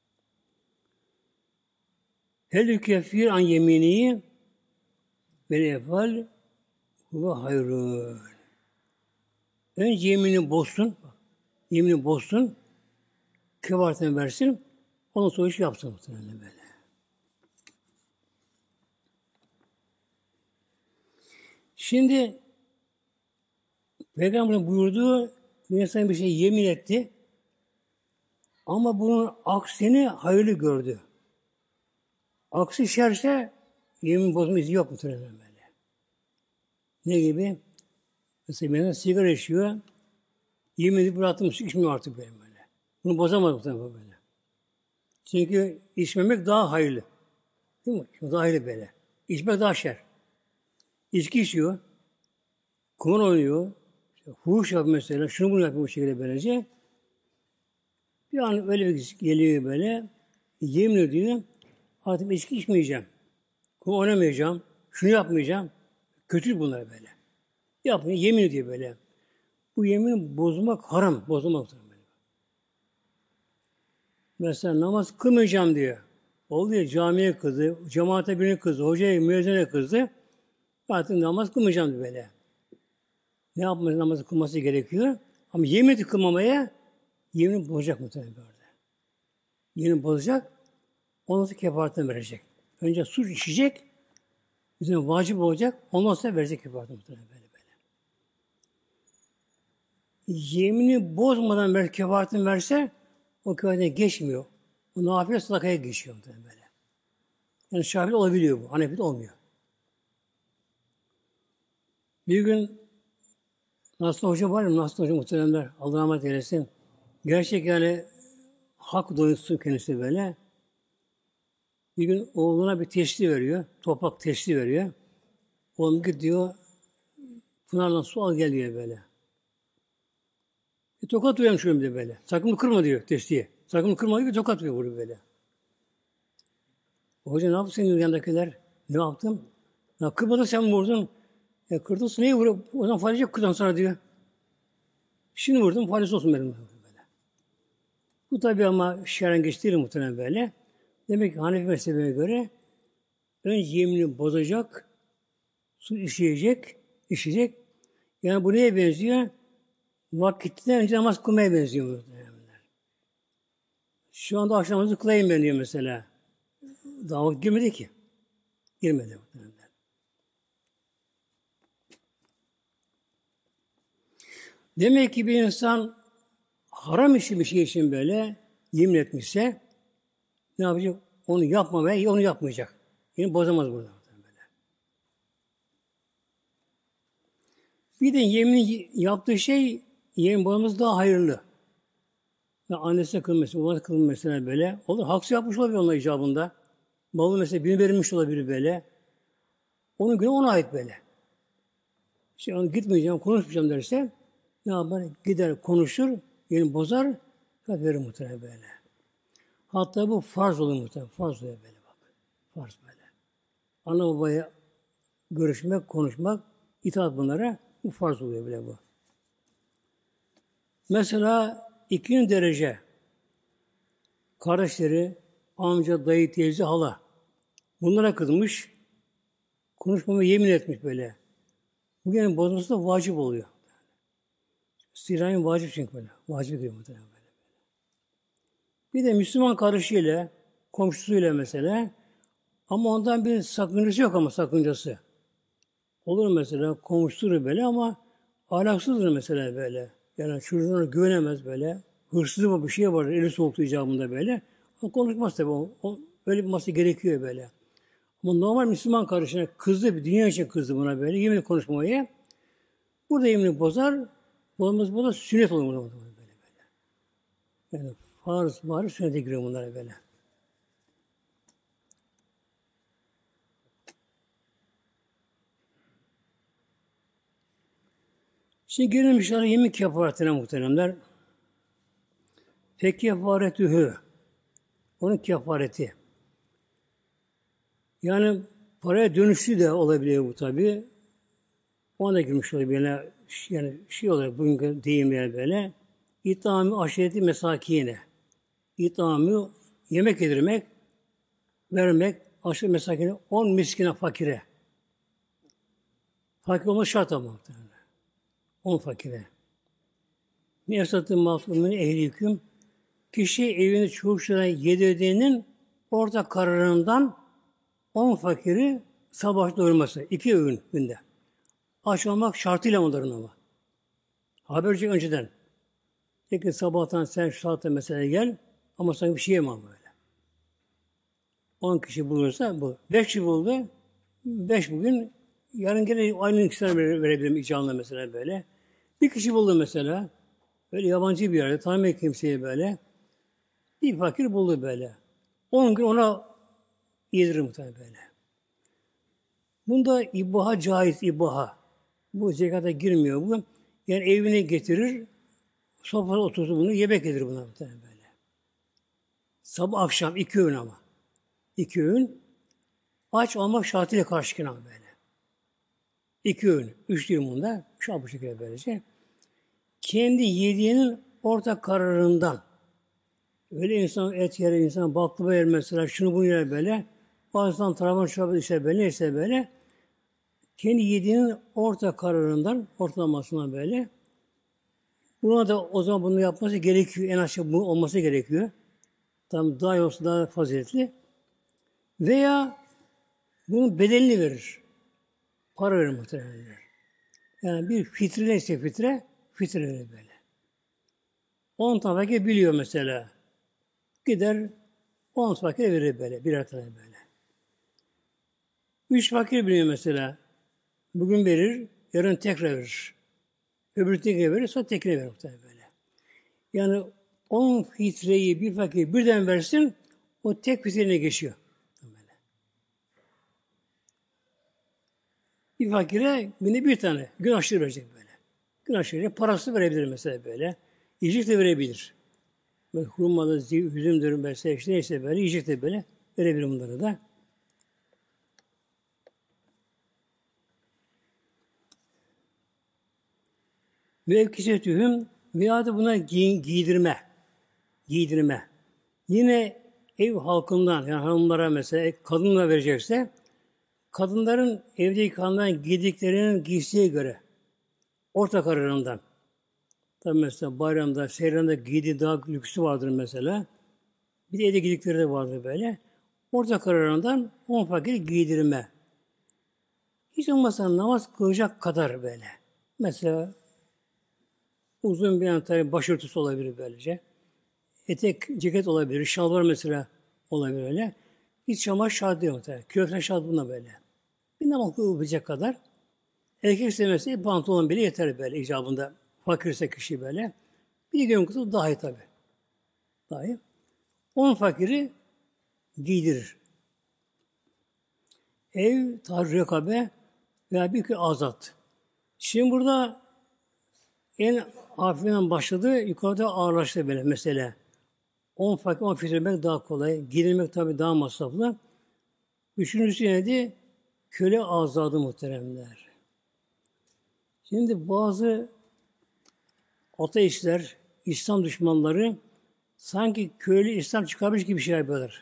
Hel yükeffir an yemini ve efal huve hayrun. Önce yemini bozsun. Yemini bozsun. Kefaretini versin. Ondan sonra iş yapsın muhtemelen böyle. Şimdi Peygamber'in buyurduğu bir insan bir şey yemin etti. Ama bunun aksini hayırlı gördü. Aksi şerse yemin bozma izi yok muhtemelen böyle. Ne gibi? Mesela bir sigara içiyor. Yemin edip bıraktım, içmiyor artık böyle. Bunu bozamaz muhtemelen böyle. Çünkü içmemek daha hayırlı. Değil mi? Daha hayırlı böyle. İçmek daha şer. İçki içiyor. Kumar oynuyor. İşte fuhuş yapıyor mesela. Şunu bunu yapıyor bu şekilde böylece. Bir an öyle bir geliyor böyle. Yemin ediyor. Artık içki içmeyeceğim. Kumar oynamayacağım. Şunu yapmayacağım. Kötü bunlar böyle. Yapmıyor. Yemin ediyor böyle. Bu yemini bozmak haram. Bozmak böyle. Mesela namaz kılmayacağım diyor. Oldu ya camiye kızdı, cemaate birine kızdı, hocaya, müezzine kızdı. Artık namaz kılmayacağım diyor böyle. Ne yapması, namazı kılması gerekiyor? Ama yemin kılmamaya yemin bozacak muhtemelen böyle. Yemin bozacak, ondan sonra kefaretini verecek. Önce suç işleyecek, üzerine vacip olacak, ondan sonra verecek kefaretini muhtemelen böyle. Yemini bozmadan belki kefaretini verse, o kefaretine geçmiyor. O nafile sadakaya geçiyor muhtemelen böyle. Yani Şafii olabiliyor bu, Hanefi'de olmuyor. Bir gün Nasıl Hoca var ya, Nasıl Hoca muhteremler, Allah rahmet eylesin. Gerçek yani hak doyutsun kendisi böyle. Bir gün oğluna bir teşhis veriyor, toprak teşhis veriyor. Oğlum gidiyor, pınardan su al gel diyor böyle. Bir tokat duyuyorum şöyle de böyle. Sakın kırma diyor teşhisi. Sakın kırma diyor, bir tokat duyuyor bunu böyle. Hoca ne yaptın senin yanındakiler? Ne yaptım? Ya kırmadın sen vurdun. Kırdın neyi vuruyor? O zaman faydası yok kırdan sonra diyor. Şimdi vurdum, faydası olsun benim. Böyle. Bu tabi ama şerhen geçtiği muhtemelen böyle. Demek ki Hanefi mezhebine göre önce yeminini bozacak, su işeyecek. Yani bu neye benziyor? Vaktinden önce namaz kılmaya benziyor muhtemelen. Şu anda akşam namazı kılayım ben diyor mesela. Daha vakit girmedi ki. Girmedi muhtemelen. Demek ki bir insan haram işi bir şey için böyle yemin etmişse ne yapacak? Onu yapmamaya, onu yapmayacak. Yine bozamaz burada. Böyle. Bir de yemin yaptığı şey yemin bozmamız daha hayırlı. Yani annesine kılması, babasına kılması mesela böyle. Olur, haksız yapmış olabilir onun icabında. Malı mesela birini verilmiş olabilir böyle. Onun günü ona ait böyle. İşte onu gitmeyeceğim, konuşmayacağım derse ne yapar? Gider konuşur, yerini bozar, verir muhtemelen böyle. Hatta bu farz olur muhtemelen. Farz oluyor böyle bak. Farz böyle. Ana babaya görüşmek, konuşmak, itaat bunlara bu farz oluyor bile bu. Mesela ikinci derece kardeşleri, amca, dayı, teyze, hala bunlara kızmış, konuşmama yemin etmiş böyle. Bu yemin bozması da vacip oluyor. Sirayın vacip çünkü böyle. Vacip diyor muhtemelen böyle. Bir de Müslüman kardeşiyle, komşusuyla mesela ama ondan bir sakıncası yok ama sakıncası. Olur mesela komşusudur böyle ama ahlaksızdır mesela böyle. Yani çocuğuna güvenemez böyle. Hırsızlık mı bir şey var, eli soğuktu icabında böyle. O konuşmaz tabii. Öyle bir masa gerekiyor böyle. Ama normal Müslüman kardeşine kızdı, bir dünya için kızdı buna böyle. Yeminle konuşmaya. Burada yemini bozar. Bozmaz bu da sünnet olur buna böyle böyle. Yani farz var, sünnete giriyor bunlara böyle. Şimdi gelelim inşallah yemin kefaretine muhteremler. Peki kefaretühü. Onun kefareti. Yani paraya dönüşü de olabiliyor bu tabi. Ona da girmiş olabilir. Yani şey olarak bugünkü deyimler böyle. İt'amü aşireti mesakine. İt'amü yemek yedirmek, vermek, aşırı mesakine 10 miskine fakire. Fakir olması şart ama. 10 fakire. Nefsatı maflumun ehli hüküm. Kişi evini çocuklara yedirdiğinin ortak kararından 10 fakiri sabah doyurması. 2 öğün günde. Aç olmak şartıyla onların ama. Haberci önceden. Peki sabahtan sen şu saatte mesela gel ama sana bir şey yemem böyle. 10 kişi bulursa bu. 5 kişi buldu. 5 bugün yarın gene aynı ikisine verebilirim icabında mesela böyle. Bir kişi buldu mesela. Böyle yabancı bir yerde tanımayan kimseye böyle. Bir fakir buldu böyle. 10 gün ona yedirir muhtemelen böyle. Bunda ibaha caiz ibaha. Bu zekata girmiyor bu. Yani evine getirir, sofrada oturtur bunu, yemek yedir buna muhtemelen böyle. Sabah akşam 2 öğün ama. 2 öğün. Aç olmak şartıyla karşılıklı ama böyle. 2 öğün. 3 değil bunda. Şu bu şekilde böylece. Kendi yediğinin ortak kararından. Öyle insan et yer, insan baklava yer mesela, şunu bunu yer böyle. Bazen tarhana çorba işte böyle, neyse böyle. Kendi yediğinin ortak kararından, ortalamasından böyle. Buna da o zaman bunu yapması gerekiyor. En aşağı bu olması gerekiyor. Tam daha iyi olsa daha faziletli. Veya bunun bedelini verir. Para verir muhtemelen. Yani bir fitre neyse fitre verir böyle. 10 tabaka biliyor mesela. Gider 10 tabaka verir böyle. Birer tane böyle. 3 fakir biliyor mesela. Bugün verir, yarın tekrar verir. Öbür tekrar verir, sonra tekrar verir muhtemelen böyle. Yani 10 fitreyi bir fakir birden versin, o tek fitrene geçiyor. Böyle. Bir fakire günde bir tane gün aşırı verecek böyle. Gün aşırı parası verebilir mesela böyle. Yiyecek de verebilir. Böyle hurmalı, üzümdür mesela işte neyse böyle yiyecek de böyle verebilir bunları da. Mevkisetühüm veya da buna giydirme. Giydirme. Yine ev halkından yani hanımlara mesela kadınla verecekse kadınların evdeki hanımların giydiklerinin giysiye göre orta kararından. Tabi mesela bayramda, seyranda giydiği daha lüksü vardır mesela. Bir de evde giydikleri de vardır böyle. Orta kararından 10 fakir giydirme. Hiç olmazsa namaz kılacak kadar böyle. Mesela uzun bir tabi başörtüsü olabilir böylece. Etek, ceket olabilir, şalvar mesela olabilir öyle. İç çamaşır şart değil muhtemelen. Köfte şart buna böyle. Bir namaz kılabilecek kadar. Erkek sevmesi pantolon bile yeter böyle icabında. Fakirse kişi böyle. Bir de gömlek kutusu daha iyi tabi. Daha iyi. 10 fakiri giydirir. Ev, tar rekabe veya bir azat. Şimdi burada En hafiften başladı, yukarıda ağırlaştı böyle mesela. 10 fakir, 10 fitirmek daha kolay. Giyinmek tabii daha masraflı. Üçüncüsü neydi? Köle azadı muhteremler. Şimdi bazı ateistler, İslam düşmanları sanki köylü İslam çıkarmış gibi bir şey yapıyorlar.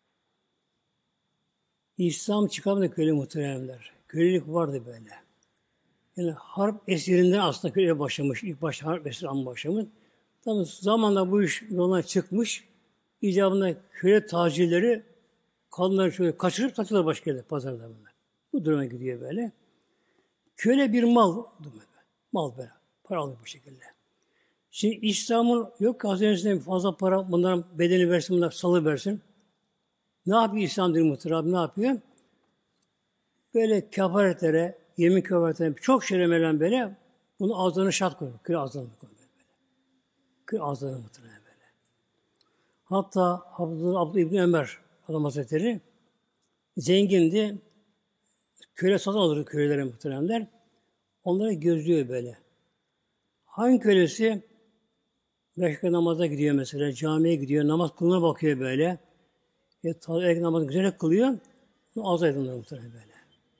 İslam çıkarmadı köylü muhteremler. Kölelik vardı böyle. Yani harp esirinden aslında köle başlamış. İlk başta harp esiri başlamış. Tabii zamanla bu iş yoluna çıkmış. İcabında köle tacirleri kadınları şöyle kaçırıp satıyorlar başka yerde pazarda bunlar. Bu duruma gidiyor böyle. Köle bir mal. Mal böyle. Para alıyor bu şekilde. Şimdi İslam'ın yok ki hazinesinde fazla para bunların bedeli versin, bunlar salı versin. Ne yapıyor İslam dini muhtemelen? Ne yapıyor? Böyle kefaretlere, yemin kefaretlerine çok şeremeler böyle bunu ağızlarına şart koyuyor. Köle ağızlarına koyuyor. Köle ağızlarına muhtemelen böyle. Hatta Abdullah İbni Ömer Adam Hazretleri zengindi. Köle satın alırdı kölelere muhteremler. Onları gözlüyor böyle. Hangi kölesi beş namaza gidiyor mesela, camiye gidiyor, namaz kılına bakıyor böyle. Namazı güzel kılıyor. Az aydınlar muhtemelen böyle.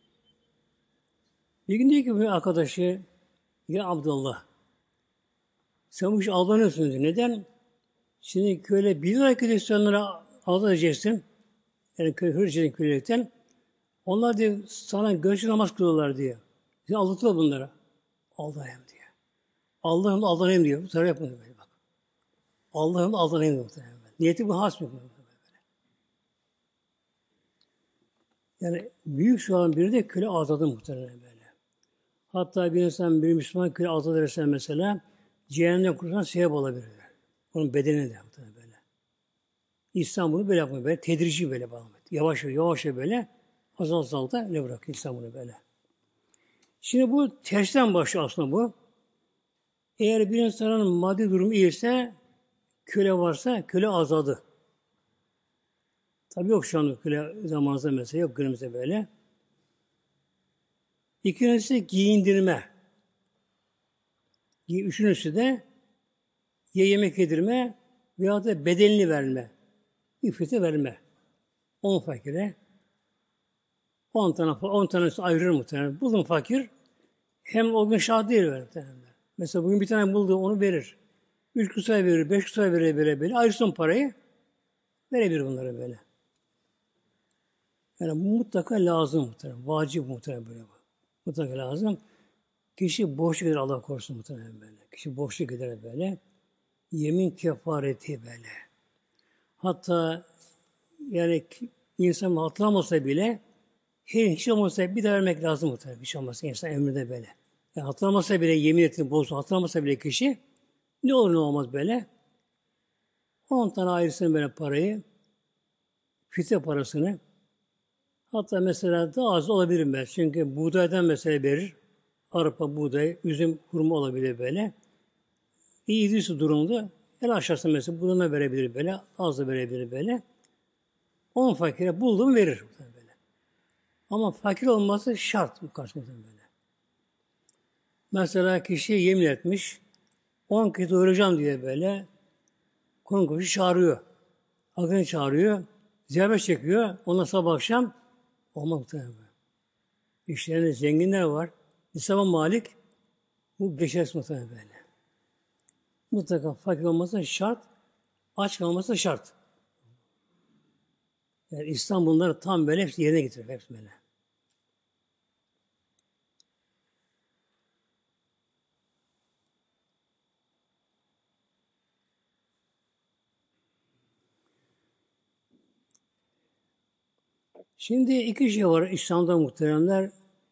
Bir gün diyor ki bu arkadaşı, ya Abdullah, sen bu işi aldanıyorsun diyor. Neden? Şimdi köle 1 lira Hristiyanlara aldanacaksın. Yani Hristiyan kölelikten. Onlar diyor sana gönül namaz kılıyorlar diyor. Sen aldatıyor bunlara. Aldanayım diyor. Allah'ım aldanayım diyor. Bu taraf yapmıyor böyle bak. Allah'ım aldanayım diyor. Niyeti bu has mı? Yani büyük şu an biri de köle azadın muhtemelen böyle. Hatta bir insan bir Müslüman köle azad ederse mesela cehennemden kurtulan sebep olabilir. Onun bedenine de muhtemelen böyle. İslam bunu böyle yapmıyor. Böyle tedrici böyle bağlamıyor. Yavaş yavaş böyle azal da ne bırakıyor İslam bunu böyle. Şimdi bu tersten başlıyor aslında bu. Eğer bir insanın maddi durumu iyiyse, köle varsa köle azadı. Tabii yok şu anda köle zamanımızda mesela, yok günümüzde böyle. İkincisi giyindirme. Üçüncüsü de ya yemek yedirme veya da bedelini verme. İffete verme. 10 fakire 10 tanesi ayırır muhtemelen. Buldum fakir. Hem o gün şart değil muhtemelen. Mesela bugün bir tane buldu onu verir. 3 kısaya verir, 5 kısaya verir böyle. Ayırsın parayı. Verebilir bunlara böyle. Yani bu mutlaka lazım muhtemelen. Vacip muhtemelen böyle bu. Mutlaka lazım. Kişi borçlu gider Allah korusun muhtemelen böyle. Kişi borçlu gider böyle. Yemin kefareti böyle. Hatta yani insan hatırlamasa bile hiç olmasa bir de vermek lazım muhtemelen. Hiç olmasa insan ömründe böyle. Yani hatırlamasa bile yemin ettiğini bozsun. Hatırlamasa bile kişi ne olur ne olmaz böyle. 10 tane ayırsın böyle parayı. Fitre parasını. Hatta mesela daha az olabilir ben. Çünkü buğdaydan mesela verir. Arpa, buğday, üzüm, hurma olabilir böyle. İyi değilse durumda en aşağısı mesela bununla verebilir böyle. Az da verebilir böyle. 10 fakire buldum verir. Böyle. Ama fakir olması şart bu karşımda böyle. Mesela kişi yemin etmiş. 10 kişi doyuracağım diye böyle. Konu komşu çağırıyor. Arkadaşını çağırıyor. Ziyaret çekiyor. Ondan sabah akşam olmak muhtemelen. İşlerinde zenginler var. Nisaba malik bu geçersiz muhtemelen böyle. Mutlaka fakir olması şart, aç kalması şart. Yani İslam bunları tam böyle hepsi yerine getirir. Hepsi böyle. Şimdi iki şey var İslam'da muhteremler.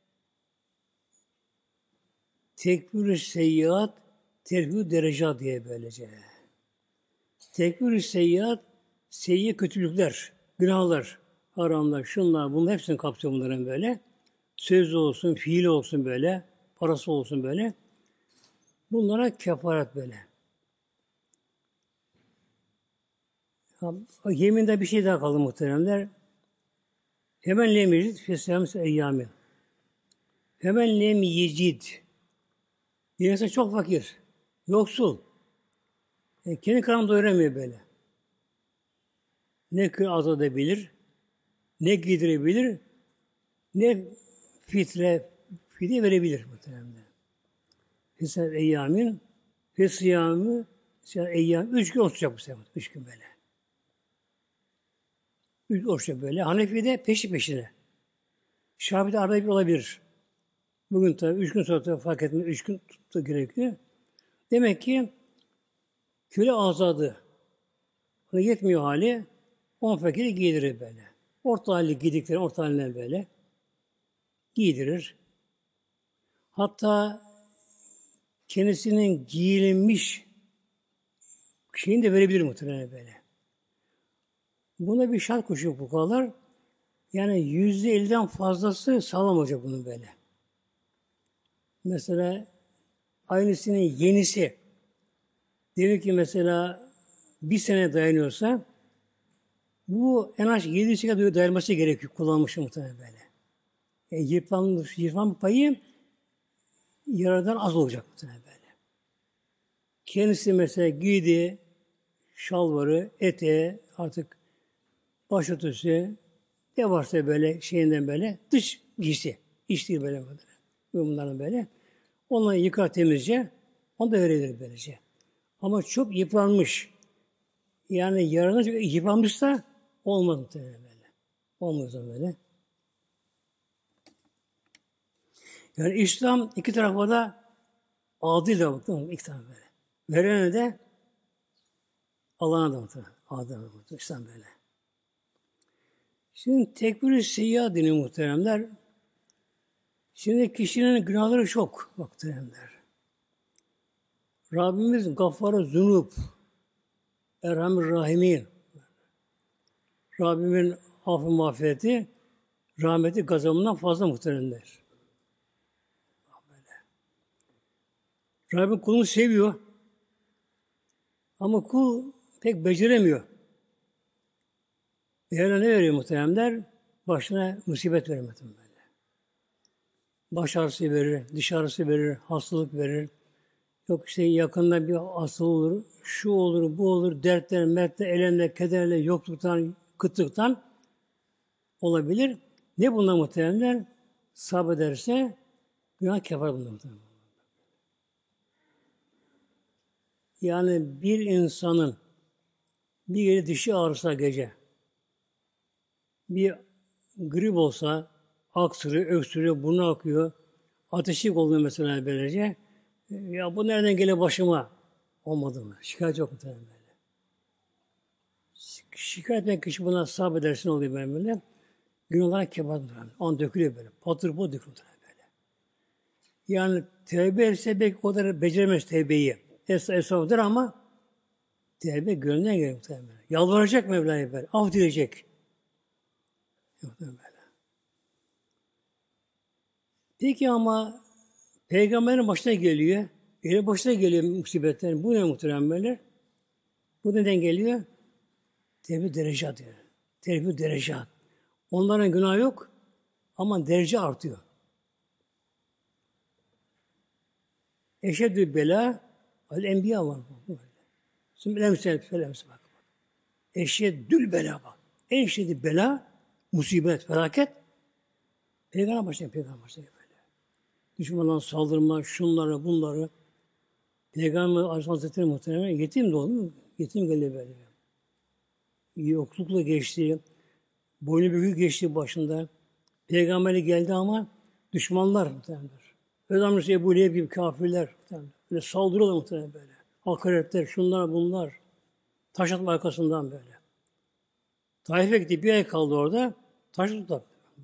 Tekbir-i seyyiat, terhü derecat diye böylece. Tekbir-i seyyiat, seyyi kötülükler, günahlar, haramlar, şunlar, bunlar hepsini kapsıyor bunların böyle. Sözlü olsun, fiili olsun böyle, parası olsun böyle. Bunlara kefaret böyle. Yeminde bir şey daha kaldı muhteremler. Hemen lem yecid fesselamüs eyyamin. Hemen lem yecid. Bir insan çok fakir. Yoksul. Kendi karnını doyuramıyor böyle. Ne köy azat edebilir, ne giydirebilir, ne fidye verebilir muhtemelen. Hesab eyyamin ve sıyamı eyyam 3 gün oturacak bu sefer. 3 gün böyle. 3 oturacak böyle. Hanefi'de peşi peşine. Şafii'de arada bir olabilir. Bugün tabii 3 gün sonra tabii fark etmiyor. 3 gün tuttu gerekiyor. Demek ki köle azadı. Ona yetmiyor hali. 10 fakiri giydirir böyle. Orta halli giydikleri orta haline böyle giydirir. Hatta kendisinin giyilmiş şeyini de verebilir muhtemelen böyle. Buna bir şart koşuyor fukahalar. Yani %50'den fazlası sağlam olacak bunun böyle. Mesela aynısının yenisi diyelim ki mesela bir sene dayanıyorsa bu en az 7 kadar dayanması gerekiyor kullanmış muhtemelen böyle. Yırtma payı yaradan az olacak muhtemelen böyle. Kendisi mesela giydiği şalvarı, eteği, artık başörtüsü, ne varsa böyle şeyinden böyle dış giysi. İç değil böyle. Bunların böyle. Onları yıkar temizce, onu da verilir böylece. Ama çok yıpranmış, yani yaradan çok yıpranmışsa olmaz muhtemelen böyle. Olmaz böyle. Yani İslam iki tarafa da adil de bakın iki taraf böyle. Verene de Allah'ına da muhtemelen. Adil de bakın. İslam böyle. Şimdi tekbir-i seyyâ dini muhteremler. Şimdi kişinin günahları çok muhteremler. Rabbimiz Gaffar-ı Zunub, Erhamir Rahimin. Rabbimin affı mağfireti, rahmeti gazabından fazla muhteremler. Rabbim kulunu seviyor. Ama kul pek beceremiyor. Yerine ne veriyor muhteremler? Başına musibet verir muhteremler. Baş ağrısı verir, diş ağrısı verir, hastalık verir. Yok işte yakında bir hastalık olur, şu olur, bu olur, dertler, mertler, elemler, kederler, yokluktan, kıtlıktan olabilir. Ne bunlar muhteremler? Sabrederse günah kefaret bunlar muhteremler. Yani bir insanın bir yeri dişi ağrısa gece, bir grip olsa, aksırıyor, öksürüyor, burnu akıyor, ateşlik oluyor mesela böylece. Ya bu nereden geliyor başıma? Olmadı mı? Şikayet yok muhtemelen böyle. Şikayet eden kişi buna sabredersin oluyor böyle. Gün olarak kebaret muhtemelen. On dökülüyor böyle. Patır bu dökülüyor böyle. Yani tevbe etse belki o kadar beceremez tevbeyi. Esnafıdır ama tevbe gönlüne geliyor muhtemelen. Yalvaracak Mevla'ya böyle. Af dileyecek. Böyle. Peki ama Peygamberin başına geliyor. Başına geliyor musibetler. Bu ne muhteremler? Bu neden geliyor? Tevbe derecat diyor. Tevbe derecat. Onların günahı yok ama derece artıyor. Eşeddü bela al enbiya var. Şimdi bak. Eşeddül bela bak. En şiddetli bela, musibet, felaket Peygamber başına böyle. Düşmanlara saldırma, şunları, bunları. Peygamber Hazretleri muhtemelen yetim doğdu. Yetim geldi böyle. Yoklukla geçti. Boynu bükük geçti başında. Peygamberle geldi ama düşmanlar muhtemelen. Özellikle Ebu Leheb gibi kafirler muhtemelen. Böyle saldırıyorlar muhtemelen böyle. Hakaretler, şunlar, bunlar. Taş atma arkasından böyle. Taif'e gitti. Bir ay kaldı orada. Taş tuttu.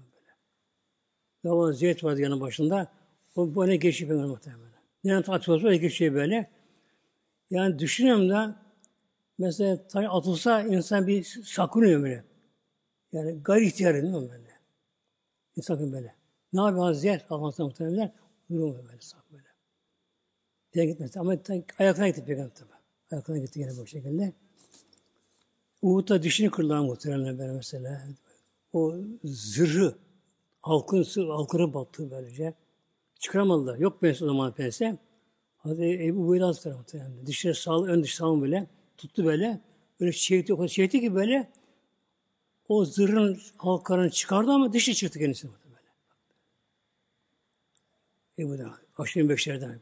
Davul Zeyd vardı yanı başında. O böyle geçiyor böyle muhtemelen. Yani atıyorsa öyle geçiyor böyle. Yani düşünüyorum da mesela taş atılsa insan bir sakınıyor böyle. Yani gayri ihtiyarı değil mi böyle? İnsan böyle. Ne yapıyor Hazreti Allah'tan muhtemelen? Duruyor böyle sak böyle. Bir gitmesi ama ayaklarına gitti peygamber tabi. Ayaklarına gitti gene bu şekilde. Uhud'da dişini kırdılar muhtemelen böyle mesela. O zırhı halkını battı böylece. Çıkaramadılar. Yok pense o zaman pense. Hazreti Ebu Ubeyde Hazretleri muhtemelen. Dışarı sağ, ön dış sağım böyle. Tuttu böyle. Böyle çekti, o kadar çekti ki böyle o zırhın halkalarını çıkardı ama dışı çıktı kendisi muhtemelen. Ebu Ubeyde. Aşırı Bekşer'den.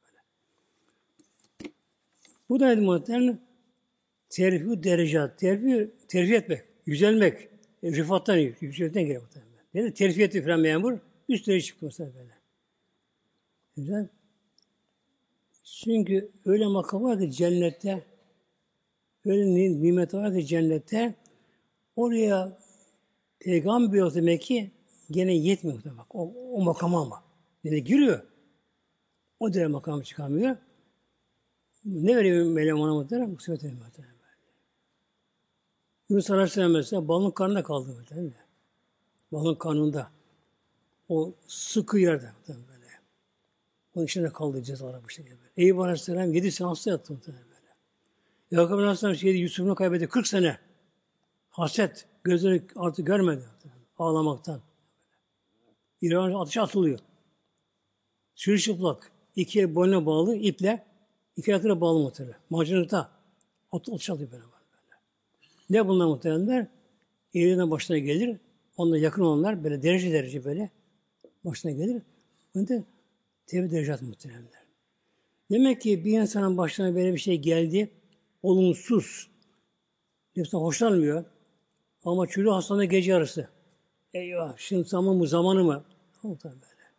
Bu da muhtemelen terfi derecat. Terfi etmek. Yücelmek. Rıfattan yükselten geliyor muhtemelen. Yani terfi etti falan memur. Üst derece çıktı mesela böyle. Güzel. Çünkü öyle makam var ki cennette, öyle nimet var ki cennette, oraya peygamber olsa demek ki gene yetmiyor bak o makama ama. Yani giriyor. O derece makamı çıkamıyor. Ne veriyor Meryem ona muhtemelen? Musibet veriyor muhtemelen. Yunus Aleyhisselam mesela balın karnında kaldı muhtemelen. Balın karnında. O sıkı yerde muhtemelen böyle. Onun içinde kaldı cezalar bu şekilde. Eyüp Aleyhisselam 7 sene hasta yattı muhtemelen böyle. Yakup Aleyhisselam Yusuf'unu kaybetti 40 sene. Haset. Gözleri artık görmedi. Ağlamaktan. İran ateşe atılıyor. Çırılçıplak. İki boynuna bağlı iple. İki ayaklarına bağlı muhtemelen. Mancınıkta. Ateş atıyor böyle. Ne bunlar muhtemelenler? İğriden başına gelir. Onunla yakın olanlar böyle derece böyle başına gelir. Bunlar tevhid derecet muhtemelenler. Demek ki bir insanın başına böyle bir şey geldi. Olumsuz. Nefsine hoşlanmıyor. Ama çürü hastanın gece yarısı. Eyvah, şimdi zamanı mı? Böyle.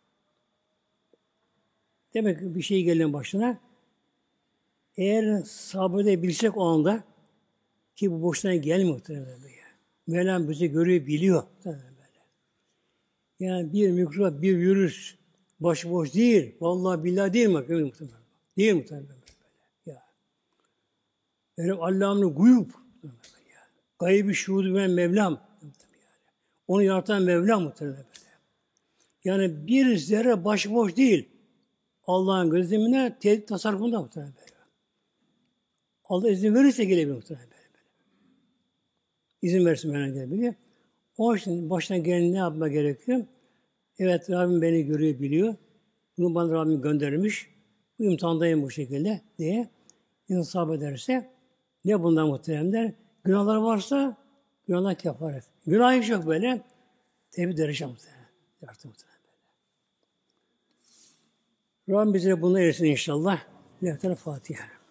Demek ki bir şey gelen başına, eğer sabredebilsek o anda, ki bu boşuna gelmiyor muhtemelen böyle. Mevlam bizi görüyor, biliyor. Böyle. Yani bir mikrop, bir virüs başıboş değil. Vallahi billahi değil mi? Değil muhtemelen böyle. Ya. Benim Allah'ımın guyub. Gayb-i şuhudu ben Mevlam. Onu yaratan Mevlam muhtemelen böyle. Yani bir zerre başıboş değil. Allah'ın gözlemine tasarrufunda muhtemelen böyle. Allah izin verirse gelebilir muhtemelen böyle. İzin versin bana gelebilir. O için başına gelen ne yapma gerekiyor? Evet, Rabbim beni görüyor, biliyor. Bunu bana Rabbim göndermiş. Bu imtihandayım bu şekilde diye insaf ederse ne bundan muhteremler? Günahlar varsa günahlar kefaret. Günah hiç yok böyle. Tevhid derece muhterem. Artık muhterem böyle. Rabbim bize bunu ersin inşallah. Lefter Fatiha.